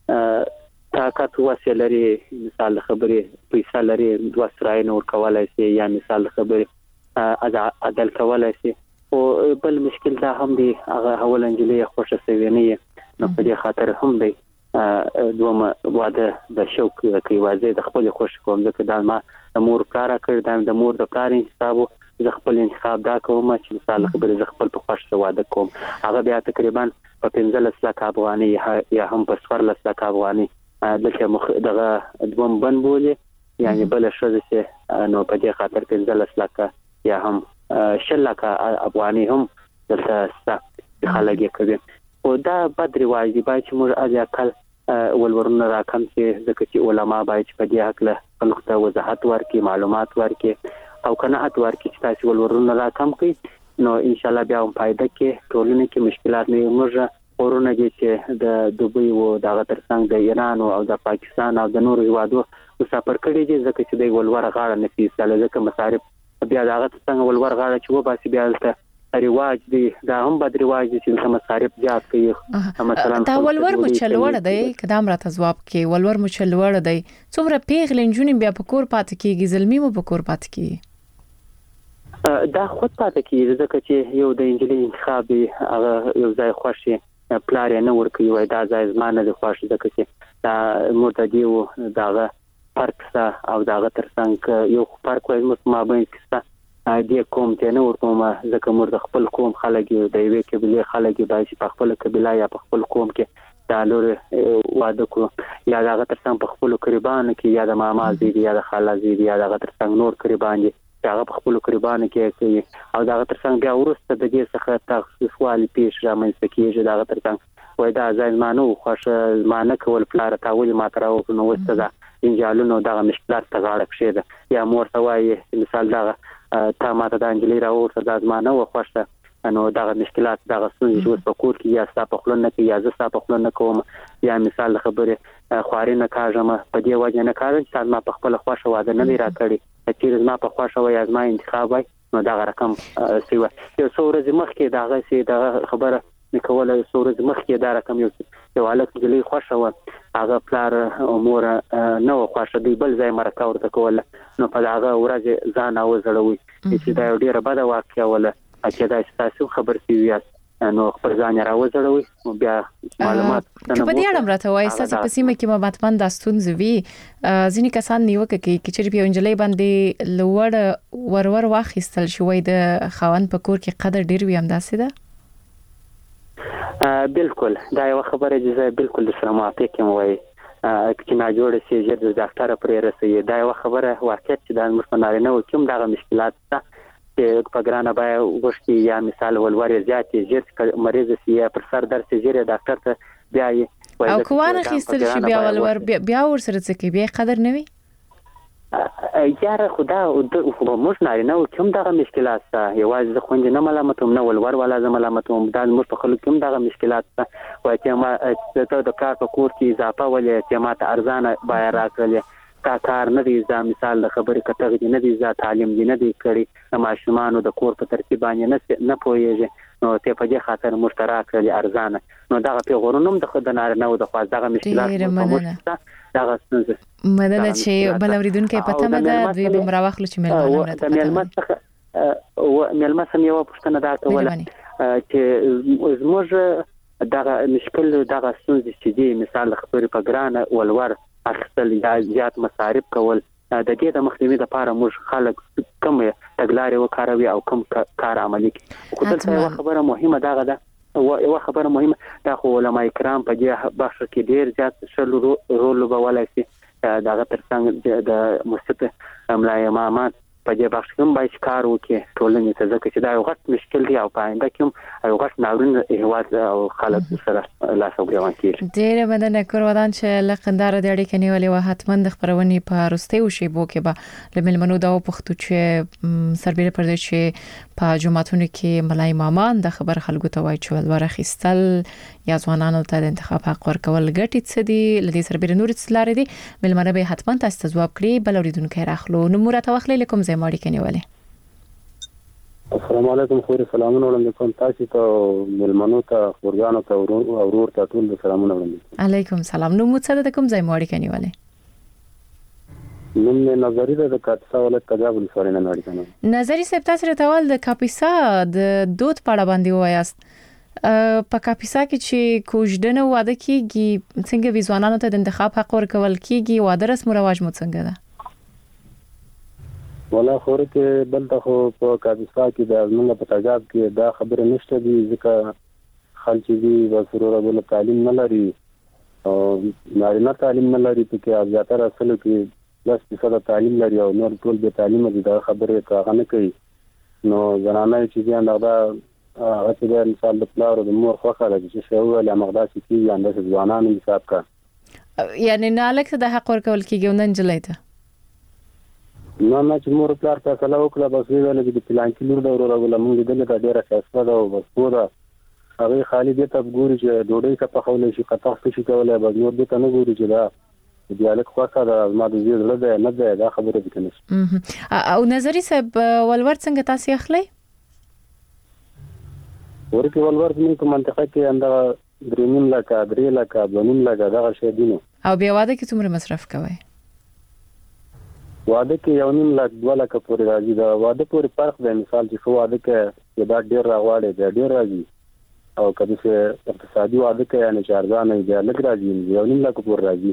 طاقت وسه لري مثال خبرې پیسې لري دوه سرای نور کولای شي یا مثال خبرې عدل کولای شي او بل مشکل دا هم دی هغه اول انجلي خوشا سوي نه نو په دې خاطر هم دی دوه واده د شوق کوي واځي د خپل خوش کوم ځکه دا ما د مور کار کړ د مور د کار حسابو ز خپل انتخاب دا کوم چې مثال خبره ز خپل په خوش واده کوم هغه بیا تقریبا په پنځلس لک افغاني یا هم په څوارلس لک افغاني دغه دغه دوم بن بولې یعنی بل شوه چې نو په دې خاطر پنځلس لک یا هم شل لک افغاني هم دلته خلک کوي او دا بد رواج دی باید چې موږ از اقل ولورونه راکم چې ځکه چې علما باید په دې حق له خلکو ته وضاحت ورکړي معلومات ورکړي او قناعت ورکړي چې تاسو ولورونه راکم کړئ نو ان شاء الله بیا هم فائدہ کې ټولنه کې مشکلات نه موږ ورونه دي چې د دوبۍ او د ترڅنګ د ایران او د پاکستان او د نورو هیوادو مسافر کړي دي ځکه چې د ولور غاړه نه پیسې ځکه مصارف بیا دا څنګه ولور غاړه چې و باسي بیا ته رواج دی دا هم بد رواج دي چې مصارف زیات کوي مثلا دا ولور مچلوړ دی کدام راته جواب کې ولور مچلوړ دی څومره پیغلین جونې بیا په کور پاتې کیږي ظلمي مو په کور پاتې کیږي دا خود پاتې کیږي ځکه چې یو د انجلي انتخاب هغه یو ځای خوشي پلار نه ورکوي وای دا ځای زمانه د خوشي ځکه چې دا مرتدی و داغه فرق څه او داغه ترڅنګ یو فرق وای مو ما باندې څه دې کوم ته نه ورته ځکه مور د خپل قوم خلک د یوې قبيله خلک د په خپل قبيله یا په خپل قوم کې دا لور واده کو یا داغه ترڅنګ په خپل قربان کې یا د ماما زی یا د خاله زی یا داغه ترڅنګ نور قربان دي هغه په خپل قربان کې کوي او داغه ترڅنګ بیا ورسته د دې څخه تخصیص والی پیش رامنځته کیږي داغه ترڅنګ وای دا ځای مانو خوښ مانه کول پلار تاول ما تراو نو وسته دا انجالونو دغه مشکلات ته غاړه کړی ده یا مور سوای مثال دغه تا ماته د انجلي راوړه د ازمانه و خوښه نو دغه مشکلات دغه څنګه چې په کور کې یا ستاسو په خلون نه کې یا زه ستاسو په خلون نه کوم یا مثال خبره خواري نه کاږم په دې وجه نه کاږم چې ما په خپل خوښه واده نه لري راکړي چې ما په خوښه وای ازما انتخاب وای نو دغه رقم سی و یو څو ورځې مخکې دغه سي دغه خبره نکوله یو څو ورځې مخکې دا رقم یو یو الک جلی خوښه و هغه پلار امور نو خوښه دی بل ځای مرکه ورته کوله نو په هغه ورځ ځان او زړوي چې دا ډیره بده واقعه ولا چې دا تاسو خبر سی ویاست نو خبر ځان راوځړوي بیا معلومات چې په دې اړه راته وایي چې په سیمه کې مباتمن داستون زوی ځینې کسان نیوکه کوي چې په انجلۍ باندې لوړ ورور واخیستل شوی د خاوند په کور کې قدر ډیر وي همداسې ده بالکل دا یو خبره چې بالکل سره موافق یم وای چې ما جوړ سي چې د ډاکټر پرې رسي دا یو خبره واقعیت چې د مسلمانانو نه کوم دغه مشکلات ته چې په ګرانه بای وښتي یا مثال ولوري زیاتې چې مریض سي پر سر درس جوړ ډاکټر ته بیا او کوانه خېستل شي بیا ولور بیا ور سره څه کې بیا قدر نه وي یاره خدا او موږ نه نه کوم دغه مشکلات ته یوازې خوند نه ملامتوم نه ولور ولا زه ملامتوم دا موږ په خلک کوم دغه مشکلات ته وای چې ما ته د کار په کور کې اضافه ولې چې ما ته ارزانه بای راکړل کا کار نه دی ځا مثال د خبرې کته نه دی ځا تعلیم دی نه دی کړی ماشومان د کور په ترتیب باندې نه نه پوهیږي نو ته په دې خاطر مشترک لري ارزانه نو دغه پیغورونم د خدای نه او د خواز دغه مشکلات په دغه څنګه مدد چې بل اوریدونکو پته مده دوی به مراوخلو چې ملمانه راته د ملمت او ملمت سم یو پښتنه دا کوله چې زموږ دغه مشکل دغه څنګه چې دی مثال خبرې په ګرانه ولور اخستل یا زیات مصارف کول د دې د مخنیوي لپاره موږ خلک کوم تګلارې وکاروي او کوم کار عملي کوي خو دلته یو خبره مهمه ده ده یو خبره مهمه دا خو علماء کرام په دې بحث کې ډیر زیات شل رول لوبولای شي دغه ترڅنګ د مستقه ملای امامات په دې بخش کې هم باید کار وکړي ټولنې ته، ځکه چې دا یو غټ مشکل دی او په آینده کې هم یو غټ ناورین هیواد او خلک سره لاس او ګریوان کېږي. ډېره مننه کورودان چې له قندهار د اړیکې نیولې و. حتما د خبرونې په وروستیو شیبو کې به له ملمنو دا وپوښتو چې سربېره پر دې چې په جمعتونو کې ملای امامان د خبر خلکو ته وایي چې ولور اخیستل یا ځوانانو ته د انتخاب حق ورکول ګټې څه دي، لدې سربېره نور څه لارې دي، ملمنه به حتما تاسو ته ځواب کړي. بل اوریدونکو راخلو نو مرته واخلې کوم ځای ماړي کې نیولې. السلام علیکم، خوري سلامونه وړاندې کوم تاسو ته، ملمنو ته، خورګانو ته او ورور ته ټول سلامونه وړاندې. علیکم سلام. نو مڅ د کوم ځای ماړي کې نیولې؟ نن نظری د کاپیسا ولایت تجاب ولسوالۍ نه نړۍ کنه. نظری صاحب تاسو راتول د کاپیسا د دوت پاړه باندې وایاست. په کاپیسا کې چې کوژدنه واده کیږي څنګه ویزوانانو ته د انتخاب حق ورکول کیږي، واده رسم او رواج مو څنګه ده؟ ولا خور کې بلته خو په کاپیسا کې د ازمنه په تجاب کې دا خبره نشته دي، ځکه خلک دي وسروره بل تعلیم نه لري او نارینه تعلیم نه لري، چې زیاتره اصل کې لس فیصد تعلیم لري او نور ټول به تعلیم دي. دا خبره کاغه نه کوي. نو زنانه چې ځان دغه هغه چې مثال د پلار او د مور خوخه ده چې شی ویل مقدار چې انداز ځوانانو حساب کا، یعنی نه الکه د حق ورکول کیږي نن جلیته نو نه چې مور پلار ته سلام وکړه بس ویل چې د پلان کې لور دا ورغله موږ دلته ډیره فیصله ده او بس پوره هغه خالي دې ته ګوري چې ډوډۍ کا په خولې شي قطع څه کولای به نور دې ته نه ګوري چې دا دیالک خوخه ده ما د زیات لده نه ده دا خبره دي کنه. او نظری صاحب ولور څنګه تاسو اخلي؟ ورته ولور زموږ په منطقه کې انده درېنیم لکه درې لکه بلنیم لکه دغه شی دي. او بیا واده کې څومره مصرف کوي؟ واده کې یو نیم لک دوه لک پورې راځي. دا واده پورې فرق دی، مثال چې خو واده کې دا ډیر راغواړي دا ډیر راځي او کله چې اقتصادي واده کې یعنی چارځانه دی لک راځي یو نیم لک پورې راځي.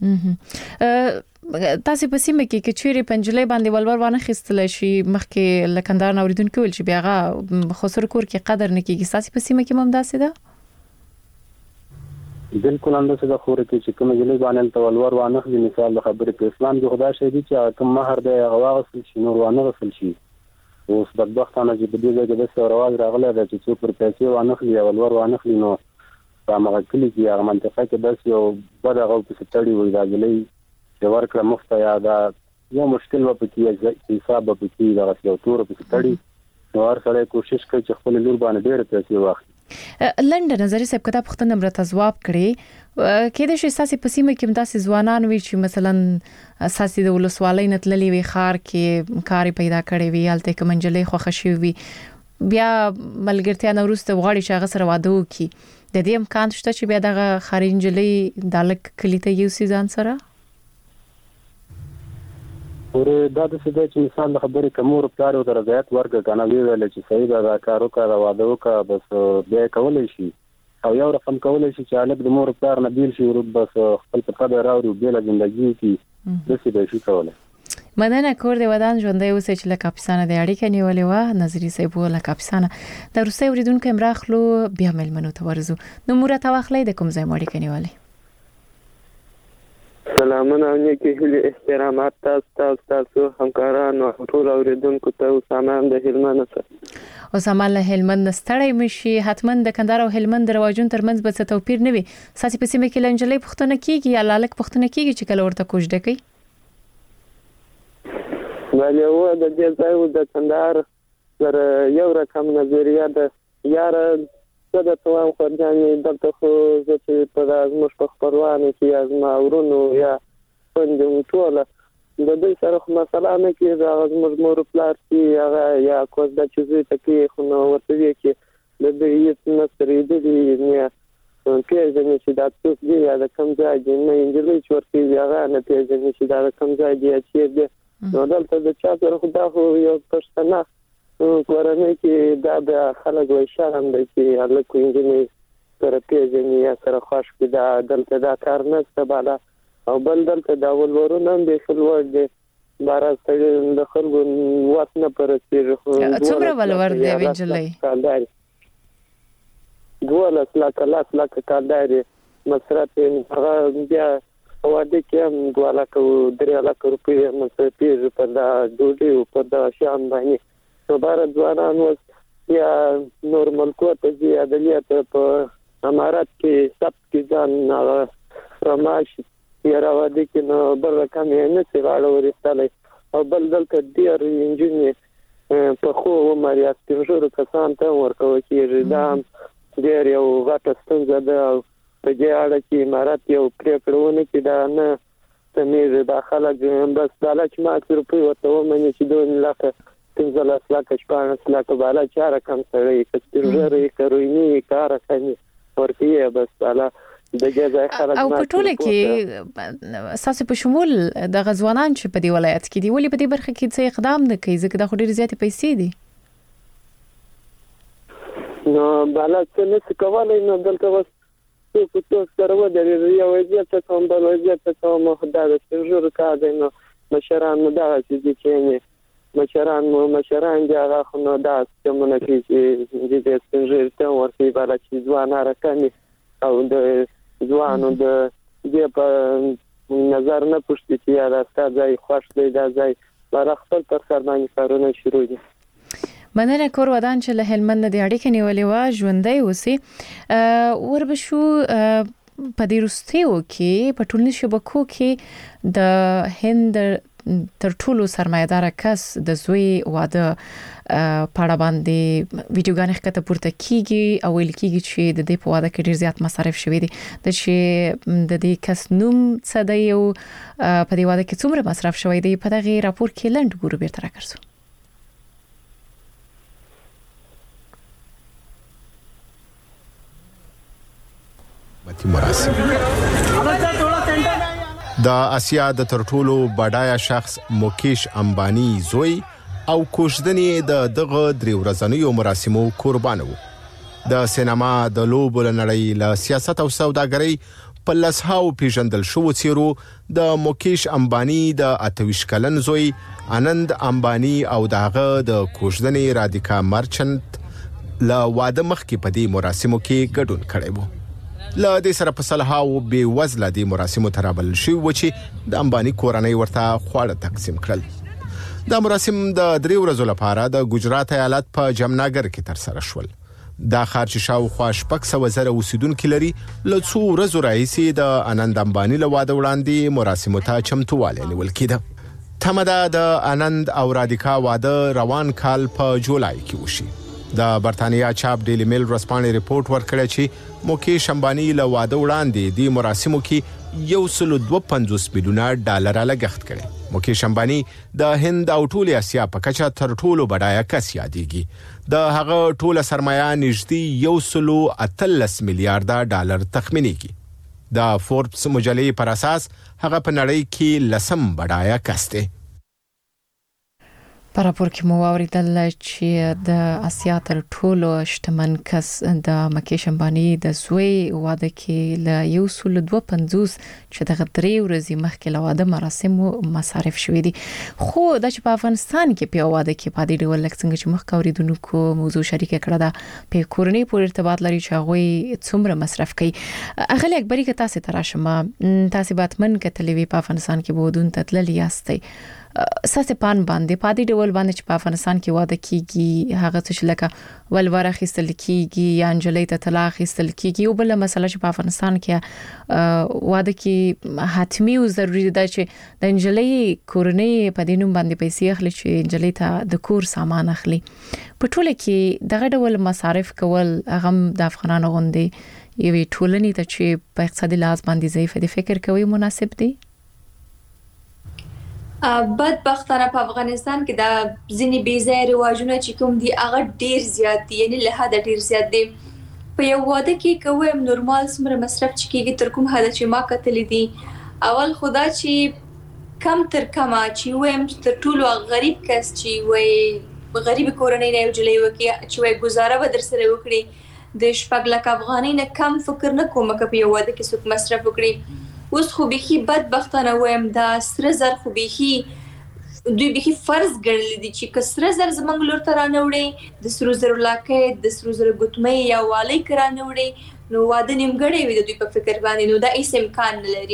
تاسو په سیمه کې کې چیرې پنځلې باندې ولور وانه خستل شي مخکې لکندار اوریدونکو ول چې بیاغه خسر کور کې قدر نه کیږي، تاسو په سیمه کې ممداسه ده؟ بالکل اندازه د خور کې چې کوم جلې باندې تولور وانه خو مثال د خبرې په اسلام کې خدا شي چې کوم مہر دی غواغسل شي نور وانه غسل شي. اوس بدبختانه چې په دې ځای کې د سرواز راغله د چې څو پر پیسې وانه خلی ولور وانه خلی نو په هغه کلی کې هغه منطقه کې بس یو بد هغه په ستړي وي دا جلې چې ورکړه مفته یا دا یو مشکل و پکې حساب به پکې دا یو تور په ستړي نو هر سره کوشش کوي چې خپل لور باندې ډېر پیسې واخلي. لنډه نظری صاحب کتاب پختنه مرته ځواب کړي کېد شي ساسي په سیمه کې مداسي ځوانان وي چې مثلا ساسي د ولسوالۍ نتللی وي خار کې کاری پیدا کړي وي الته کمنجلې خو خشي وي بیا ملګرتیا نورسته وغاړي چې هغه سره واده وکي د دې امکان شته چې بیا دغه خارنجلې دالک کلیته یو سیزان سره ورې دا د څه چې مثال د خبرې کومور پلار او درځات ورګه کنه ویل چې صحیح دا کارو کا واده وکا بس به کولای شي او یو رقم کولای شي چې الګ د مور پلار نه بیل شي ورو بس خپل په قدر راوړي بیل ژوندۍ کی د څه به شي کولای. مدنه کور دی ودان ژوندۍ اوسې چې لکه افسانه د اړیکې نیولې و نظری صاحب لکه افسانه د روسي اوریدونکو امراخلو بیا ملمنو ته ورزو نو مرته واخلې د کوم ځای مړی کې نیولې. سلامونه او نیکی هیلې احترامات تاسو تاسو همکارانو ټول اوریدونکو ته سلام د هلمند سره اسامه له هلمند ستړی مشي حتمن د کندهار او هلمند رواجون ترمنځ به څه توپیر نه وي ساسي په سیمه کې لنجلې پښتنه کیږي یا لالک پښتنه کیږي چې کله ورته کوژده کوي بله و د دې ځای د کندهار سره یو رقم نظریه ده یار د توام خرجانې دلته خو چې په داسمش په خبروانه کې از ما ورونو یا پندم ټوله د دې سره خو مثلا نه کې دا از مور پلار کې هغه یا کوز د چې ته کې خو نو ورته کې د دې یت نصرې دې نه کې ځنه چې دا څه دی یا د کم ځای دی نه انجلې چورتي هغه نه پیژنې چې دا کم ځای دی چې دې نو دلته د چا سره خدا خو یو پښتنه کورنۍ کې دا د خلک وای شرم دی چې الله کوینګنی سره پیژنې یا سره خوش کې دا دلته دا کار نه ستباله او بل دلته دا ولورونه هم د خلور دی بارا ستړي د خلکو وخت نه پرسته خو څومره ولور دی وینجلې دوه لاس لاک لاس لاک کانداري مصرف هغه بیا واده کې هم دوه لک او درې لک روپۍ مصرفي په دا ډوډۍ او په دا شیان باندې نو بار ځوانان اوس یا نور ملکو ته ځي عدلیت په امارات کې سب کې ځان رماش یا راوړي کې نو بل رقم یې نه څه راړو ورستلې او بل دلته ډیر انجینیر په خو عمر یا ستنجور کسان ته ورکوي چې دا ډیر یو غټه ستونزه ده په دې اړه چې امارات یو پریکړونه کې دا نه تمیز داخله بس داله چې ما څو روپۍ ورته ومني چې دوه لکه پنځه لکه شپږ لکه بالا چا رقم سړی کستنجور یې کروینی کار کوي ورته بس بالا او په ټوله کې اساسي په شمول د غزوانان چې په دی ولایت کې دی ولې په دې برخه کې څه اقدام نه کوي ځکه د خوري زیاتې پیسې دي نو بالا څه نه کولای نو دلته وس څه څه سره و د یو وضعیت کوم بل وضعیت کوم خدای د سنجور کار دی نو مشران نو دا چې نه مشران مو مشران دی هغه خو نو دا څنګه کې چې د سنجور ته ورته بالا چې ځوان راکني او د ځوانو د دې په نظر نه پوښتې چې یا دا ځای خوښ دی دا ځای بار خپل تر سر باندې کارونه شروع دي مننه کور ودان چې له هلمند د اړیکې نیولې و ژوندۍ اوسې وربشو په دې روستیو کې په ټولنیزو شبکو کې د هند تر ټولو سرمایدار کس د زوی واده پاړه باندې ویډیوګانې ښکته پورته کیږي او ویل کیږي چې د دې په واده کې ډیر زیات مصارف شوي دي د چې د دې کس نوم څه دی او په دې واده کې څومره مصرف شوی دی په دغه راپور کې لند ګورو بیرته راکړو د اسیا د ترټولو بډایه شخص مکیش امبانی زوی او کوشدنې د دغه درې ورځنیو مراسمو قربان وو د سینما د لوبو لنړۍ له سیاست او سوداګرۍ په لسهاو پیژندل شو چیرو د مکیش امبانی د اتویش کلن زوی آنند امبانی او دغه د کوشدنې رادیکا مرچنت له واده مخکې په دې مراسمو کې ګډون کړی وو لا د سره په صلاحو به وزله د مراسمو ترابل شو و چې د امبانی کورنۍ ورته خواړه تقسیم کړل دا مراسم د درې ورځو لپاره د ګجرات ایالت په جمناګر کې تر سره شول دا خارج شاو خواش پک سو زره اوسیدونکو لري له څو ورځو راځي د آنند امبانی له واده وړاندې مراسمو ته چمتواله نیول کېده تمدا د آنند او رادیکا واده روان کال په جولای کې وشي د برتانیا چاپ ډیلی میل ورسپانې ریپورت ورکړی چې مکیش امبانی له واده وړاندې د مراسمو کې یو سل دوه پنځوس میلیونه ډالر لګښت کړي مکیش امبانی د هند او ټول اسیا په کچه تر ټولو بډایه کس یادېږي د هغه ټوله سرمایه نږدې یو سل اتلس میلیارډ ډالر تخمینېږي د فوربس مجلې پر اساس هغه په نړۍ کې لسم بډایه کس دی په راپور کې مو اوریدل چې د اسیا تر ټولو شتمن کس د مکیش امبانی د زوی واده کې له یو سل دوه پنځوس چې د درې ورځې مخکې له واده مراسمو مصارف شوي دي خو د چې په افغانستان کې په واده کې په دې ډول څنګه چې مخ اوریدونکو موضوع شریک کړه دا په کورنۍ پورې ارتباط لري چې هغه څومره مصرف کوي اغلی اکبری که تاسو تراشمه تاسو باتمن کتلې وی په افغانستان کې بودون تتللی یاستئ ساسه پان باندې پادي ډول باندې چې په افغانستان کې واده کیږي هغه څه لکه ولور اخیستل کیږي یا انجلۍ ته طلاق اخیستل کیږي او بل مسله چې په افغانستان کې واده کې حتمی او ضروری ده چې د انجلۍ کورنۍ په دینوم باندې پیسې اخلي چې انجلۍ ته د کور سامان اخلي په ټوله کې دغه ډول مصارف کول هغه د افغانانو غوندي یوې ټولنې ته چې په اقتصادي لحاظ باندې ضعیف دي فکر کوي مناسب دي بدبختانه په افغانستان کې دا ځینې بې ځایه رواجونه چې کوم دي هغه ډیر زیات دي یعنی له حده ډیر زیات دي په یو واده کې کوم نورمال سمره مصرف چې کېږي تر کوم حد چې ما کتلې دي اول خدا چې کم تر کما چې ویم تر ټولو غریب کس چې وای غریب کورنۍ نه وجلې وکي چې وای گزاره به در سره وکړي د شپږ لک افغانۍ نه کم فکر نه کوم چې په یو واده کې څوک مصرف وکړي اوس خو به بدبختانه وایم دا سره زر خو به دوی به فرض ګڼل دي چې کسره زر زمنګ لور تر نه وړي د سرو زر لاکې د سرو زر ګوتمې یا والی کرانه وړي نو واده نیمګړی وي د دوی په فکر باندې نو دا هیڅ امکان نه لري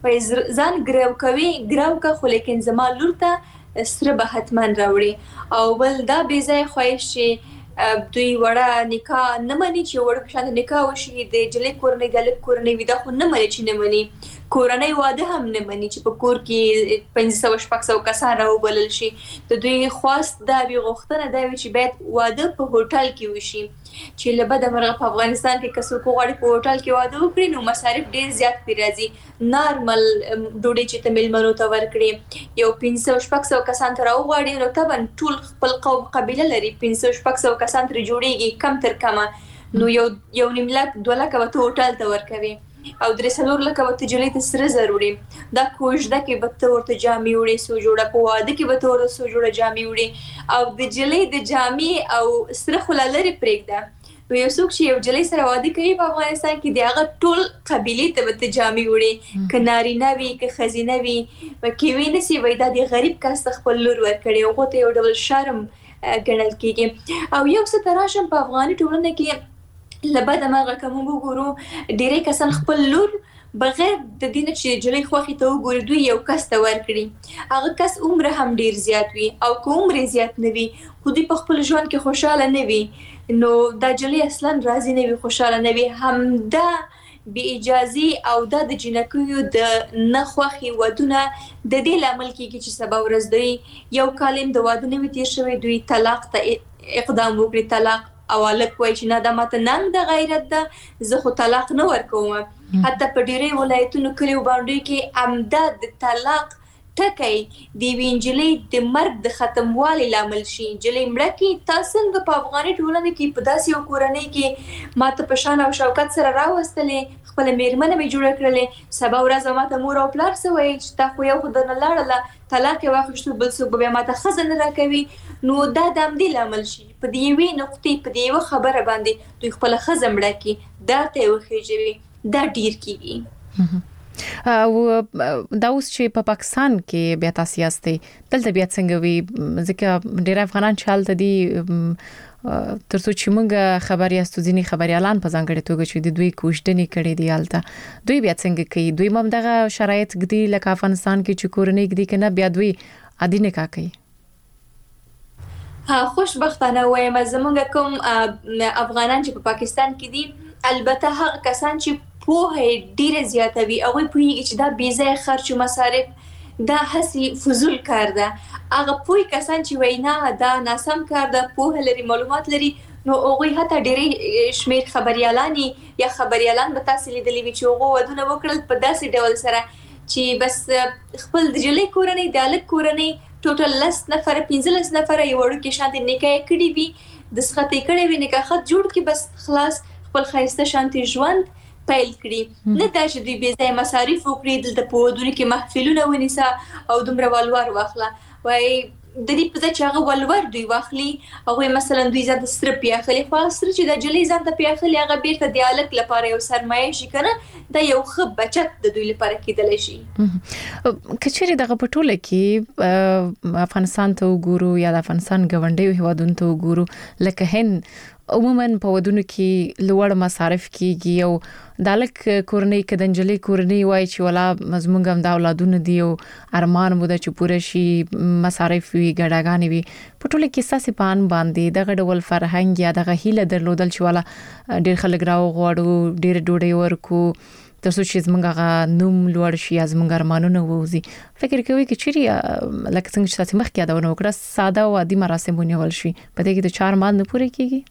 په ځان ګرو کوي ګرو کا خو لیکن زما لور ته سره به حتمان راوړي او بل دا بې ځای خواهش چې دوی وړه نکاح نه مني چې وړه په شان نکاح وشي د جلې کورنۍ د لک کورنۍ وي دا خو نه مني چې نه مني کورنۍ واده هم نه مني چې په کور کې پنځه سوه شپږ سوه کسان راوبلل شي د دوی خواست دا وي غوښتنه دا وي چې باید واده په هوټل کې وشي چې له بده مرغه په افغانستان کې که څوک غواړي په هوټل کې واده وکړي نو مصارف ډېر زیات پرې راځي نارمل ډوډۍ چې ته میلمنو ته ورکړي یو پنځه سوه شپږ سوه کسان ته راوغواړي نو طبعا ټول خپل قوم قبیله لري پنځه سوه شپږ سوه کسان ترې جوړېږي کم تر کمه نو یو یو نیم لک دوه لکه به ته هوټل ته ورکوي او درې څلور لکه به ته جلۍ ته سره زر وړي دا کوژده کې به ته ورته جامې وړې څو جوړه په واده کې به ته ورته څو جوړه جامې وړې او د جلۍ د جامې او سره خو لا لرې پرېږده نو یو څوک چې یو جلۍ سره واده کوي په افغانستان کې د هغه ټول قبیلې ته به ته جامې وړې که نارینه وي که ښځینه وي کې وی نسي وایي دا د غریب کس ته خپل لور ورکړې هغو ته یو ډول شرم ګڼل کېږي او یو څه ته راشم په افغاني ټولنه کې له بده مرغه که موږ وګورو ډېری کسان خپل لور بغیر د دې نه چې جلۍ خوښې ته وګوري دوی یو کس ته ورکړي هغه کس عمره هم ډېر زیات وي او که عمر زیات نه وي خو دوی په خپل ژوند کې خوشحاله نه وي نو دا جلۍ اصلا راضي نه وي خوشحاله نه وي همدا بې اجازې او دا د جنکیو د نه خوښې ودونه د دې لامل کېږي چې سبا ورځ دوی یو کال هم د واده نه وي تېر شوی دوی طلاق ته اقدام وکړي طلاق او هلک وایي چې نه دا ماته ننګ د غیرت ده زه خو طلاق نه ورکوم حتی په ډېری ولایتونو کلیو باندې کې همدا د طلاق ټکی د یوې نجلۍ د مرګ د ختموالي لامل شي نجلۍ مړه کړي تا څنګه په افغاني ټولنه کې په داسې یو کورنۍ کې ماته په شان او شوکت سره راوستلې خپله میرمنه مې جوړه کړلې سبا ورځ به ماته مور او پلار څه وایي چې تا خو یو خو درنه لاړله طلاق یې واخیستو بل څوک به بیا ماته ښځه نه راکوي نو دا د همدې لامل شي په دې یوې نقطې په دې یوه خبره باندې دوی خپله ښځه مړه کړي دا ته یې وخېژوي دا ډېر کېږي او دا اوس چې په پاکستان کې بیا تاسو یاستئ دلته بیا څنګه وي ځکه ډېر افغانان چې هلته دي ترڅو چې موږ خبر یاستو ځینی خبريالان په ځانګړي توګه چې د دوی کوشدنې کړې دي هلته دوی بیا څنګه کوي دوی هم دغه شرایط ګدي لکه افغانستان کې چې کورنۍ ګدي کنه بیا دوی عادي نه کوي ها خوشبختانه وایم زمونږ کوم افغانان چې په پاکستان کې دي البته هغه کسان چې پوهه ډیره زیاته وي او پوهیږي چې دا بې ځای خرچ او مصارف دا هسي فضول کار ده هغه پوهی کسان چې وینا دا ناسم کار ده پوهه لري معلومات لري نو هغوی حتی ډېری شمیر خبريالانی یا خبريالان به تاسو لیدلې وي چې هغه ودونه وکړل په داسې ډول سره چې بس خپل د جلۍ کورنۍ د هلک کورنۍ ټوټل لس نفره پنځلس نفره یو وړوکې شانتې نکاح یې کړې وي د سختۍ کړی وي نکاح خط جوړ کړي بس خلاص خپل ښایسته شانتې ژوند پیل کړي نه دا چې دوی بې ځایه مصارف وکړي دلته په ودونو کې محفلونه ونیسه او دومره ولور واخله وایي د دې په ځای چې هغه ولور دوی واخلي هغوی مثلا دوی ځان ته سره پیاخلي خو هغه سره چې د جلۍ ځان ته پیاخلي هغه بیرته د هلک لپاره یو سرمایه شي که نه دا یو ښه بچت د دوی لپاره کیدلی شي که چیرې دغه په ټوله کې افغانستان ته وګورو یا د افغانستان ګاونډیو هیوادونو ته وګورو لکه هند عموما په ودونو کې لوړ مصارف کیږي او د هلک کورنۍ که د نجلۍ کورنۍ وایي چې ولا زموږ هم دا اولادونه دي او ارمان مو ده چې پوره شي مصارف وي ګډاګانې وي په ټوله کې ستاسې په ان باندې دغه ډول فرهنګ یا دغه هیله درلودل چې ولا ډېر خلک راوغواړو ډېر ډوډۍ ورکو ترڅو چې زموږ هغه نوم لوړ شي یا زموږ ارمانونه ووځي فکر کوي چې چیرې لکه څنګه چې تاسو مخکې یادونه وکړه ساده او عادي مراسم ونیول شي په دې کې د چار مال نه پوره کیږي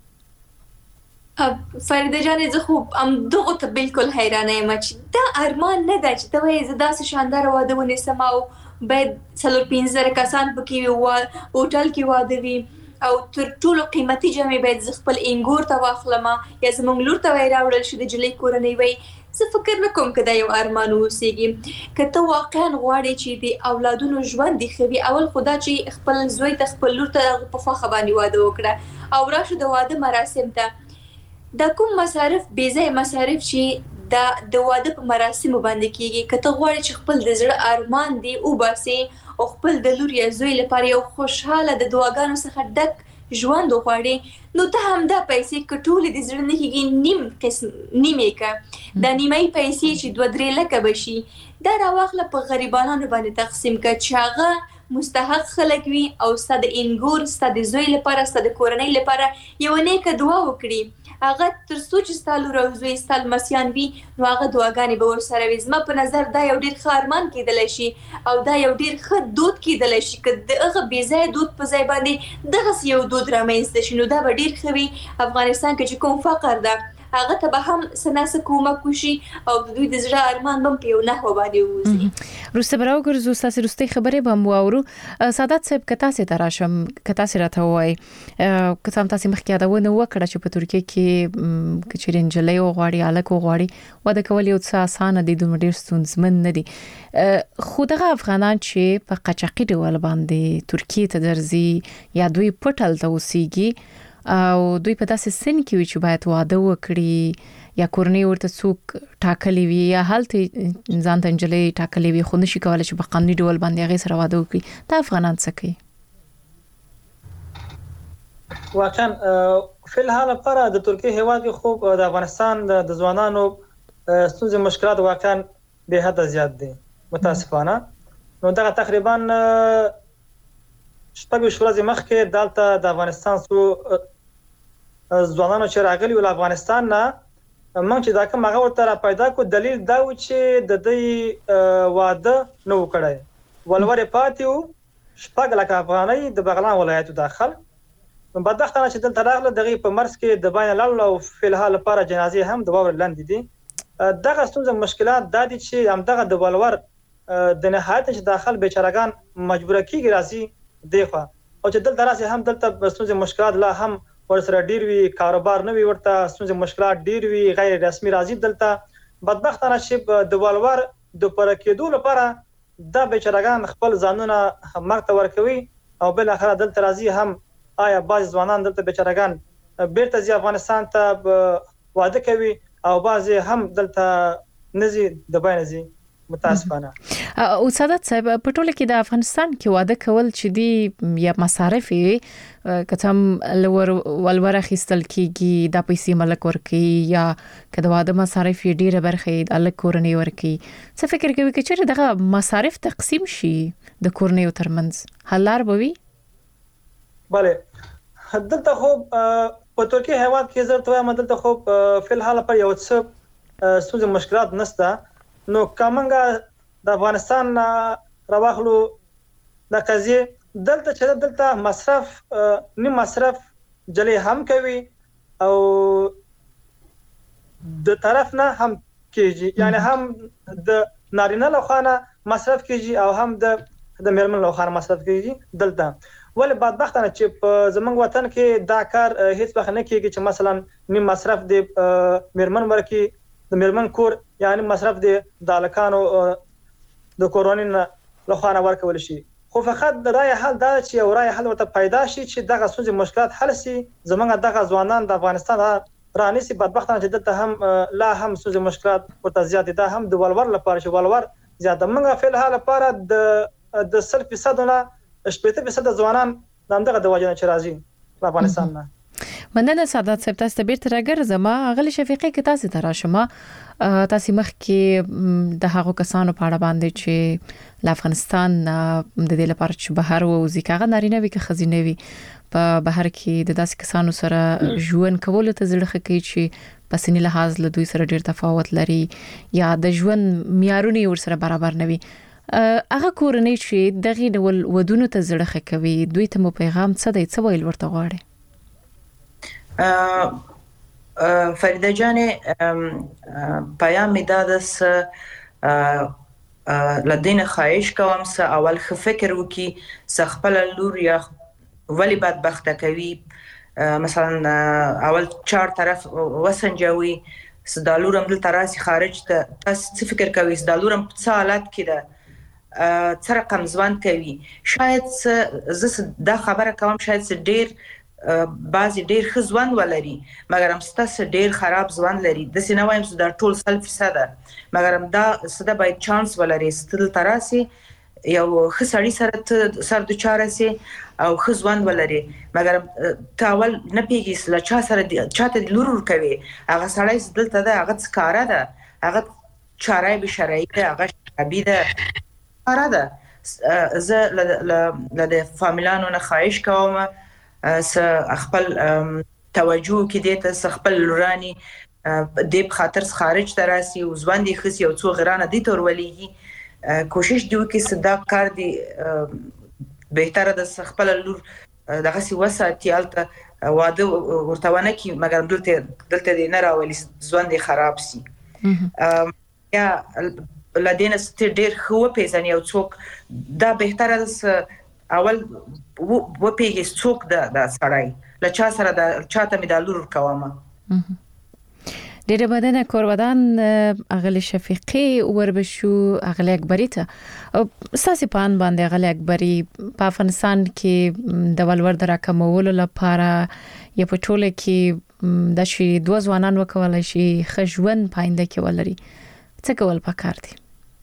فریده جانې زه خو همدغو ته بالکل حیرانه یم چې دا ارمان نه ده چې ته وایې زه داسې شانداره واده ونیسم او باید څلور پنځه زره کسان پکې وي هوټل کې واده وي او تر ټولو قیمتي جامې باید زه خپل انګور ته واخلم یا زموږ لور ته وایي راوړل شي د جلۍ کورنۍ وایي زه فکر نه کوم که دا یو ارمان واوسېږي که ته واقعا غواړې چې د اولادونو ژوند دې ښه وي اول خو دا چې خپل زوی ته خپل لور ته په خوښه باندې واده وکړه او راشه د واده مراسم ته دا کوم مصارف بې ځایه مصارف چې دا د واده په مراسمو باندې کېږي که ته غواړې چې خپل د زړه ارمان دې وباسې او خپل د لور یا زوی لپاره یو خوشحاله د دعاګانو څخه ډک ژوند وغواړي نو ته هم دا پیسې کټولې د زړه نه کېږي نیم قسم نیمې کا دا نیمې پیسې چې دوه درې لکه بشي دا راواخله په غریبانو باندې تقسیم کا چې هغه مستحق خلک وي او ستاسو د انګور ستاسو د زوی لپاره ستاسو د کورنۍ لپاره یو نیکه دعا وکړي هغه تر څو چې ستاسو لور او زوی ستاسو مسیان وي نو هغه دعاګانې به ورسره وي زما په نظر دا یو ډېر ښه ارمان کېدلی شي او دا یو ډېر ښه دود کېدلی شي که د هغه بې ځایه دود په ځای باندې دغسې یو دود رامنځته شي نو دا به ډېر ښه وي افغانستان کې چې کوم فقر ده هغه ته به هم څه نه څه کومک وشي او د دوی د زړه ارمان به هم په یو نحوه باندې ووځي. وروسته به راوګرځو ستاسې وروستۍ خبرې به هم واورو. سعادت صاحب که تاسې ته راشم که تاسې راته ووایئ که څه هم تاسې مخکې یادونه وکړه چې په ترکیه کې که چېرې نجلۍ وغواړي هلک وغواړي واده کول یو څه اسانه دي دومره ډېر ستونزمن نه دي خو دغه افغانان چې په قاچاقي ډول باندې ترکیې ته درځي یا دوی پټ هلته اوسېږي او دوی په داسې سن کې وي چې باید واده وکړي یا کورنۍ ورته څوک ټاکلي وي یا هلته ځان ته نجلۍ ټاکلي وي خو نشي کولی چې په قانوني ډول باندې هغې سره واده وکړي دا افغانان څه کوي؟ واقعا فی الحال لپاره د ترکیې هیواد کې خوب د افغانستان د ځوانانو ستونزې مشکلات واقعا به حد زیات دي متاسفانه نو دغه تقریبا شپږ ورځې مخکې دلته د افغانستان څو ځوانانو چې راغلي ول افغانستان نه موږ چې دا کوم هغه ورته را پیدا کو دلیل دا و چې د دې واده نو کړی ولورې پاتې وو شپږ لکه افغانۍ د بغلان ولایتو داخل بدبختانه چې دلته راغله دغه په مرز کې د بین لاله او په الحال لپاره جنازې هم د باور لاندې دي دغه ستونزه مشکلات د دې چې هم دغه د ولور د نهایت چې داخل بیچارهګان مجبور کیږي راځي دیخوا او چې دلته راځي هم دلته ستونزې مشکلات لا هم ورسره ډیر وی کاروبار نه وی ورته ستونزې مشکلات ډیر وی غیر رسمي راځي دلته بدبختانه چې د ولور د پر کېدو لپاره د بیچارهګان خپل ځانونه مرګ ته ورکوي او بل اخر دلته راځي هم آیا بعض ځوانان دلته بیچارهګان بیرته ځي افغانستان ته واده کوي او بعض هم دلته نزي د باندې ځي متاسفانه. او سعادت صاحب په ټوله کې د افغانستان کې واده کول چې دی یا مصارف یې کتم لور ولور اخیستل کیږي د پیسې ملک ورکی یا کله واده مصارف یې ډیره برخه د الک کورنۍ ورکی څه فکر کوي چې دغه مصارف تقسیم شي د کورنۍ ترمنځ حلار بوي؟ بله دلته خو په ترکیه هیواد کې زر ته مدلته خو په الحال پر یو څه ستونزې مشکلات نشته نو کومنګ د افغانستان راوخلو د قضیه دلته چې دلته مصرف نیم مصرف جلی هم کوي او د طرف نه هم کیږي یعنی هم د نارینه لخوانه مصرف کیږي او هم د د میرمن لخوانه مصرف کیږي دلته ولې بدبختانه چې په زمونږ وطن کې دا کار هیڅ وخت نه کیږي چې مثلا نیم مصرف د میرمن ورکی د میرمن کور یعنی مصرف د دالکانو د کورونین لخوانه ورکول شي خو فقط د رای حل دا چې یو رای حل ورته پیدا شي چې دغه ستونزې مشکلات حل شي زمونږ دغه ځوانان د افغانستان رانیسي بدبختانه چې دلته هم لا هم ستونزې مشکلات ورته زیات دي هم د ولور لپاره چې ولور زیات موږ په الحال لپاره د د صرف فیصد نه شپږ فیصد ځوانان دغه د وجه نه چې راځي په افغانستان نه. مننه سعادت صاحب تاسو ته بیرته راګرځم غلی شفیقي کې تاسو ته راشم تاسو مخ کې د هغو کسانو په اړه باندې چې د افغانستان د دې لپاره چې بهر وځي کاغه نارینه وي که خزینه وي په بهر کې د داسې کسانو سره ژوند کول ته زړه کوي چې په سنی لحاظ له دوی سره ډیر تفاوت لري یا د ژوند معیارونه ور سره برابر نه وي هغه کورنۍ چې دغه ډول ودونو ته زړه کوي دوی ته مو پیغام څه دی څه ویل ورته غواړي؟ فریده جان پیام می دادس لدین خواهش کوم سه اول خ فکر وکي س خپل لور یا ولی بدبخته کوي مثلا اول چهار طرف وسنجوي سدالورم دل تراسي خارج ته تاسو فکر کوي سدالورم په حالت کې ده څه رقم ځوان کوي شاید زه دا خبره کوم شاید ډیر بعضی ډیر خزوان ولري مګر هم ستاسو ډیر خراب ځوان لري د سینه وایم چې دا ټول سل فیصد مګر هم دا ستاسو باید چانس ولري ستل تراسي یو خسړی سره سر د چاره سي او خزوان ولري مګر تاول نه پیږي لا چا سره چاته لور کوي هغه سړی دلته ده هغه څکاره ده هغه چاره به شرعي هغه شبي ده کاره ده زه ل د فامیلانو نه خواهش کوم س خپل توجه کې دې ته خپل لوراني د په خاطر خارج تراسي او ځوان دي خسي او څو غرانه دي تور ولېږي کوشش دی وکړي صدا کار دی بهتره د خپل لور دغه سی وساتي الته واده ورتهونه کی مګر دلته دلته دی نه راولي ځوان دي خراب سي یا لدينا ستډیر خو په ځان یو څوک دا بهتره اول و پیږي څوک د د سړی له چا سره د چاته می د لور کومه ډېر بدنه کورودان اغلی شفیقي وربشو اغلی اکبری ته ساسي پان باندې اغلی اکبری په افغانستان کې د ولور دراکمولو لپاره یا په ټوله کې د شي دوه ځوانان وکولای شي خجون پاینده کې ولري څه کول پکار دي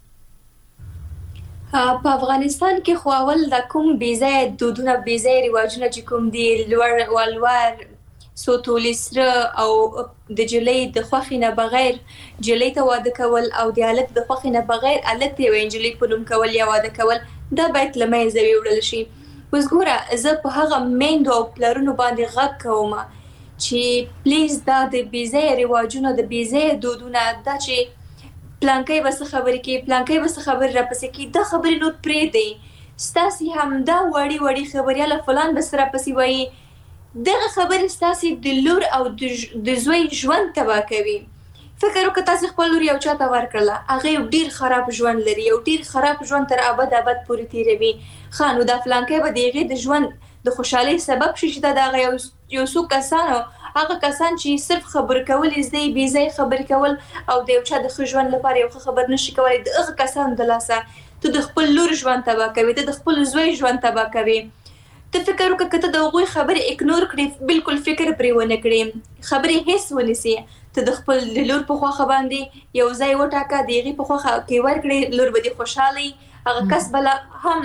په افغانستان کې خو اول د کوم بیزای دودونه بیزای رواجونه چې کوم دي لور ولور سوتولې سره او د جلې د خوخي نه بغیر جلې ته واده کول او د الک د خوخي نه بغیر الک ته وینجلې په نوم کول یا واده کول دا باید لمې زوی وړل شي اوس ګوره زه په هغه میندو او پلرونو باندې غږ کوم چې پلیز دا د بیزای رواجونه د بیزای دودونه دا چې پلانکې بس خبرې کې پلانکې بس خبر را پسې کې دا خبرې نو پرې دی ستاسي هم دا وړي وړي خبرياله فلان بس را پسې وایي دغه خبر ستاسي د لور او د زوی ژوند تبا کوي فکر وکړه تاسو خپل لور یو چاته ورکړه هغه ډیر خراب ژوند لري او ډیر خراب ژوند تر ابد ابد پورې تیروي خانو د فلانکې به دیغه د ژوند د خوشحالي سبب شي چې دا هغه یو څو کسانو هغه کسان چې صرف خبر کول زده بي زي خبر کول او د یو چا د خجوان لپاره یو خبر نشي کولای د هغه کسان د لاسه ته د خپل لور ژوند تبا کوي ته د خپل زوی ژوند تبا کوي ته فکر وکړه کته د غوي خبر اګنور کړې بالکل فکر پرې ونه کړې خبرې هیڅ ونسي ته د خپل لور په خوخه باندې یو ځای وټاکه دیغه په خوخه کې ور کړې لور به دي خوشحالي هغه کس بل هم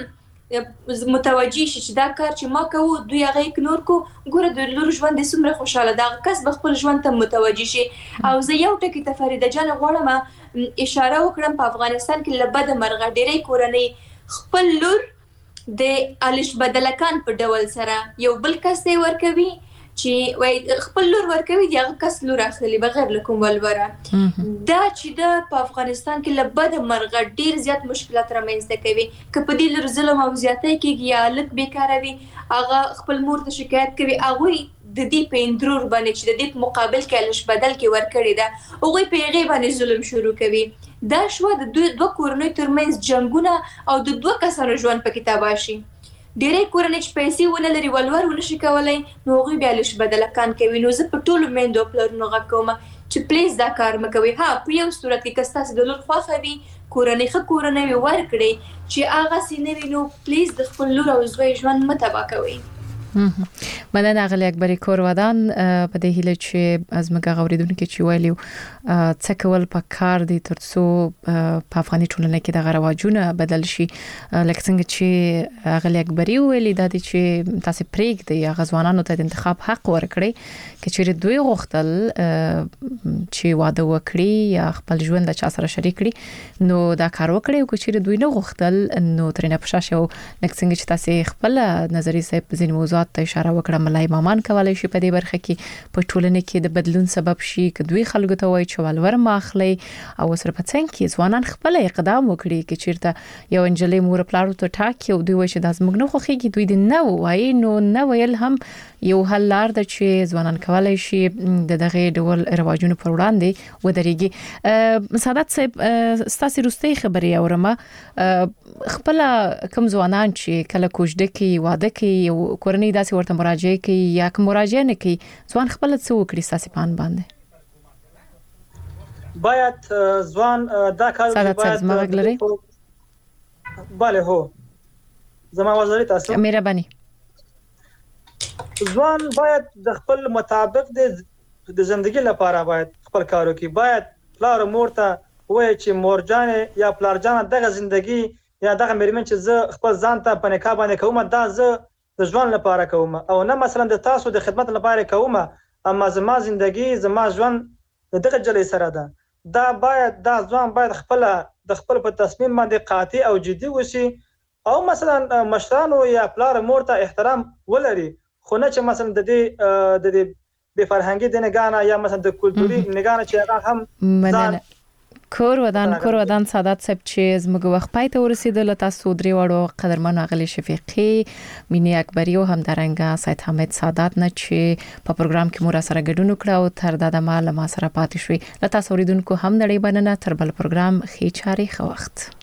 متوجي شي چې دا کار چې ما کوو دوی هغه اګنور کو ګوره د لور ژوند د سمره خوشاله دا کس به خپل ژوند ته متوجي شي او زه یو ټکی ته فریده جان غواړم اشاره وکړم په افغانستان کې لبد مرغه ډېرې کورنۍ خپل لور د الش بدلکان په ډول سره یو بل کس دی ورکوي چې وای خپل لور ورکوي دی هغه کس لور اخلي بغیر لکوم ولوره دا چې د په افغانستان کې لبد مرغه ډیر زیات مشکلات رامنځته کوي که په دې لور ظلم او زیاتی کېږي یا لک بیکاروي هغه خپل مور ته شکایت کوي هغه د دې په اندرور باندې چې د دې په مقابل کې الش بدل کې ورکړي دا هغه په هغه باندې ظلم شروع کوي دا شو د دوه دوه کورنۍ ترمنځ جنگونه او د دوه کسانو ژوند په کتابه شي ډېرې کورنۍ چې پیسې ونه لري ولور ونه شي کولای نو هغه بیا لش بدلکان کوي نو زه په ټولو میندو پلرونو غږ کوم چې پلیز دا کار مکوي ها په یو صورت کې کستاس د لور خوخه وي کورنۍ خه کورنۍ ورکړي چې هغه سینې نو پلیز د خپل لور او زوی ژوند متبا کوي مننه اغلی اکبری کورودان په دې هیله چې از مګه غوریدونکو چې ویلو څه کول په کار دي ترڅو په افغاني ټولنه کې د رواجونه بدل شي لکه څنګه چې اغلی اکبری ویلي دا دي چې تاسو پریک دی غزوانانو ته د انتخاب حق ورکړي چې دوی غوښتل چې واده وکړي یا خپل ژوند د چا سره شریک کړي نو دا کار وکړي او چې دوی نه غوښتل نو ترنه پښه شو لکه څنګه چې تاسو خپل نظری صاحب ځین موضوعات ته اشاره وکړه ملای مامان کولای شي په دې برخه کې په ټولنه کې د بدلون سبب شي چې دوی خلکو ته وایي چې ولور ماخلي او سره په څنګه کې ځوانان خپل اقدام وکړي چې چیرته یو انجلې مور پلارو ته ټاکي او دوی وایي چې د زموږ نه خوخيږي دوی د نو وایي نو نو ویل هم یو حل لار د چې ځوانان کولای شي د دغه ډول رواجونو پر وړاندې ودرېږي سعادت صاحب ستاسو روستي خبري اورم خپل کوم ځوانان چې کله کوژده کې واده کې یو کورنۍ داسې ورته مراجعه کوي یا کوم مراجعه نه کوي ځوان خپل څه وکړي ساسي پان باندې باید ځوان دا کار باید bale هو زما وزاري تاسو مهرباني ځوان باید د خپل مطابق د ژوندۍ لپاره باید خپل کارو کې باید پلار مور ته وایي چې مور جان یا پلار جان دغه ژوندۍ یا دغه مېرمن چې زه خپل ځان ته په نکاح باندې کوم دا زه د ژوند لپاره کوم او نه مثلا د تاسو د خدمت لپاره کوم اما زما ژوندۍ زما ژوند دغه جلې سره ده دا باید دا ځوان باید خپل د خپل په تصمیم باندې قاطع او جدي وشي او مثلا مشرانو یا پلار مور ته احترام ولري خو نه چې مثلا د دې د دې به فرهنګي د نگانه یا مثلا د کلتوري نگانه چې هغه هم ځان کور ودان کور ودان سعادت صاحب چې زموږ وخت پای ته ورسېدل تاسو درې وړو قدرمن اغلی شفیقي مینی اکبری او هم درنګا سید حمید سعادت نه چې په پروګرام کې مور سره ګډون وکړ او تر دا د مال ما سره پاتې شوي لته اوریدونکو هم نړۍ بننه تر بل پروګرام خې چاري خو وخت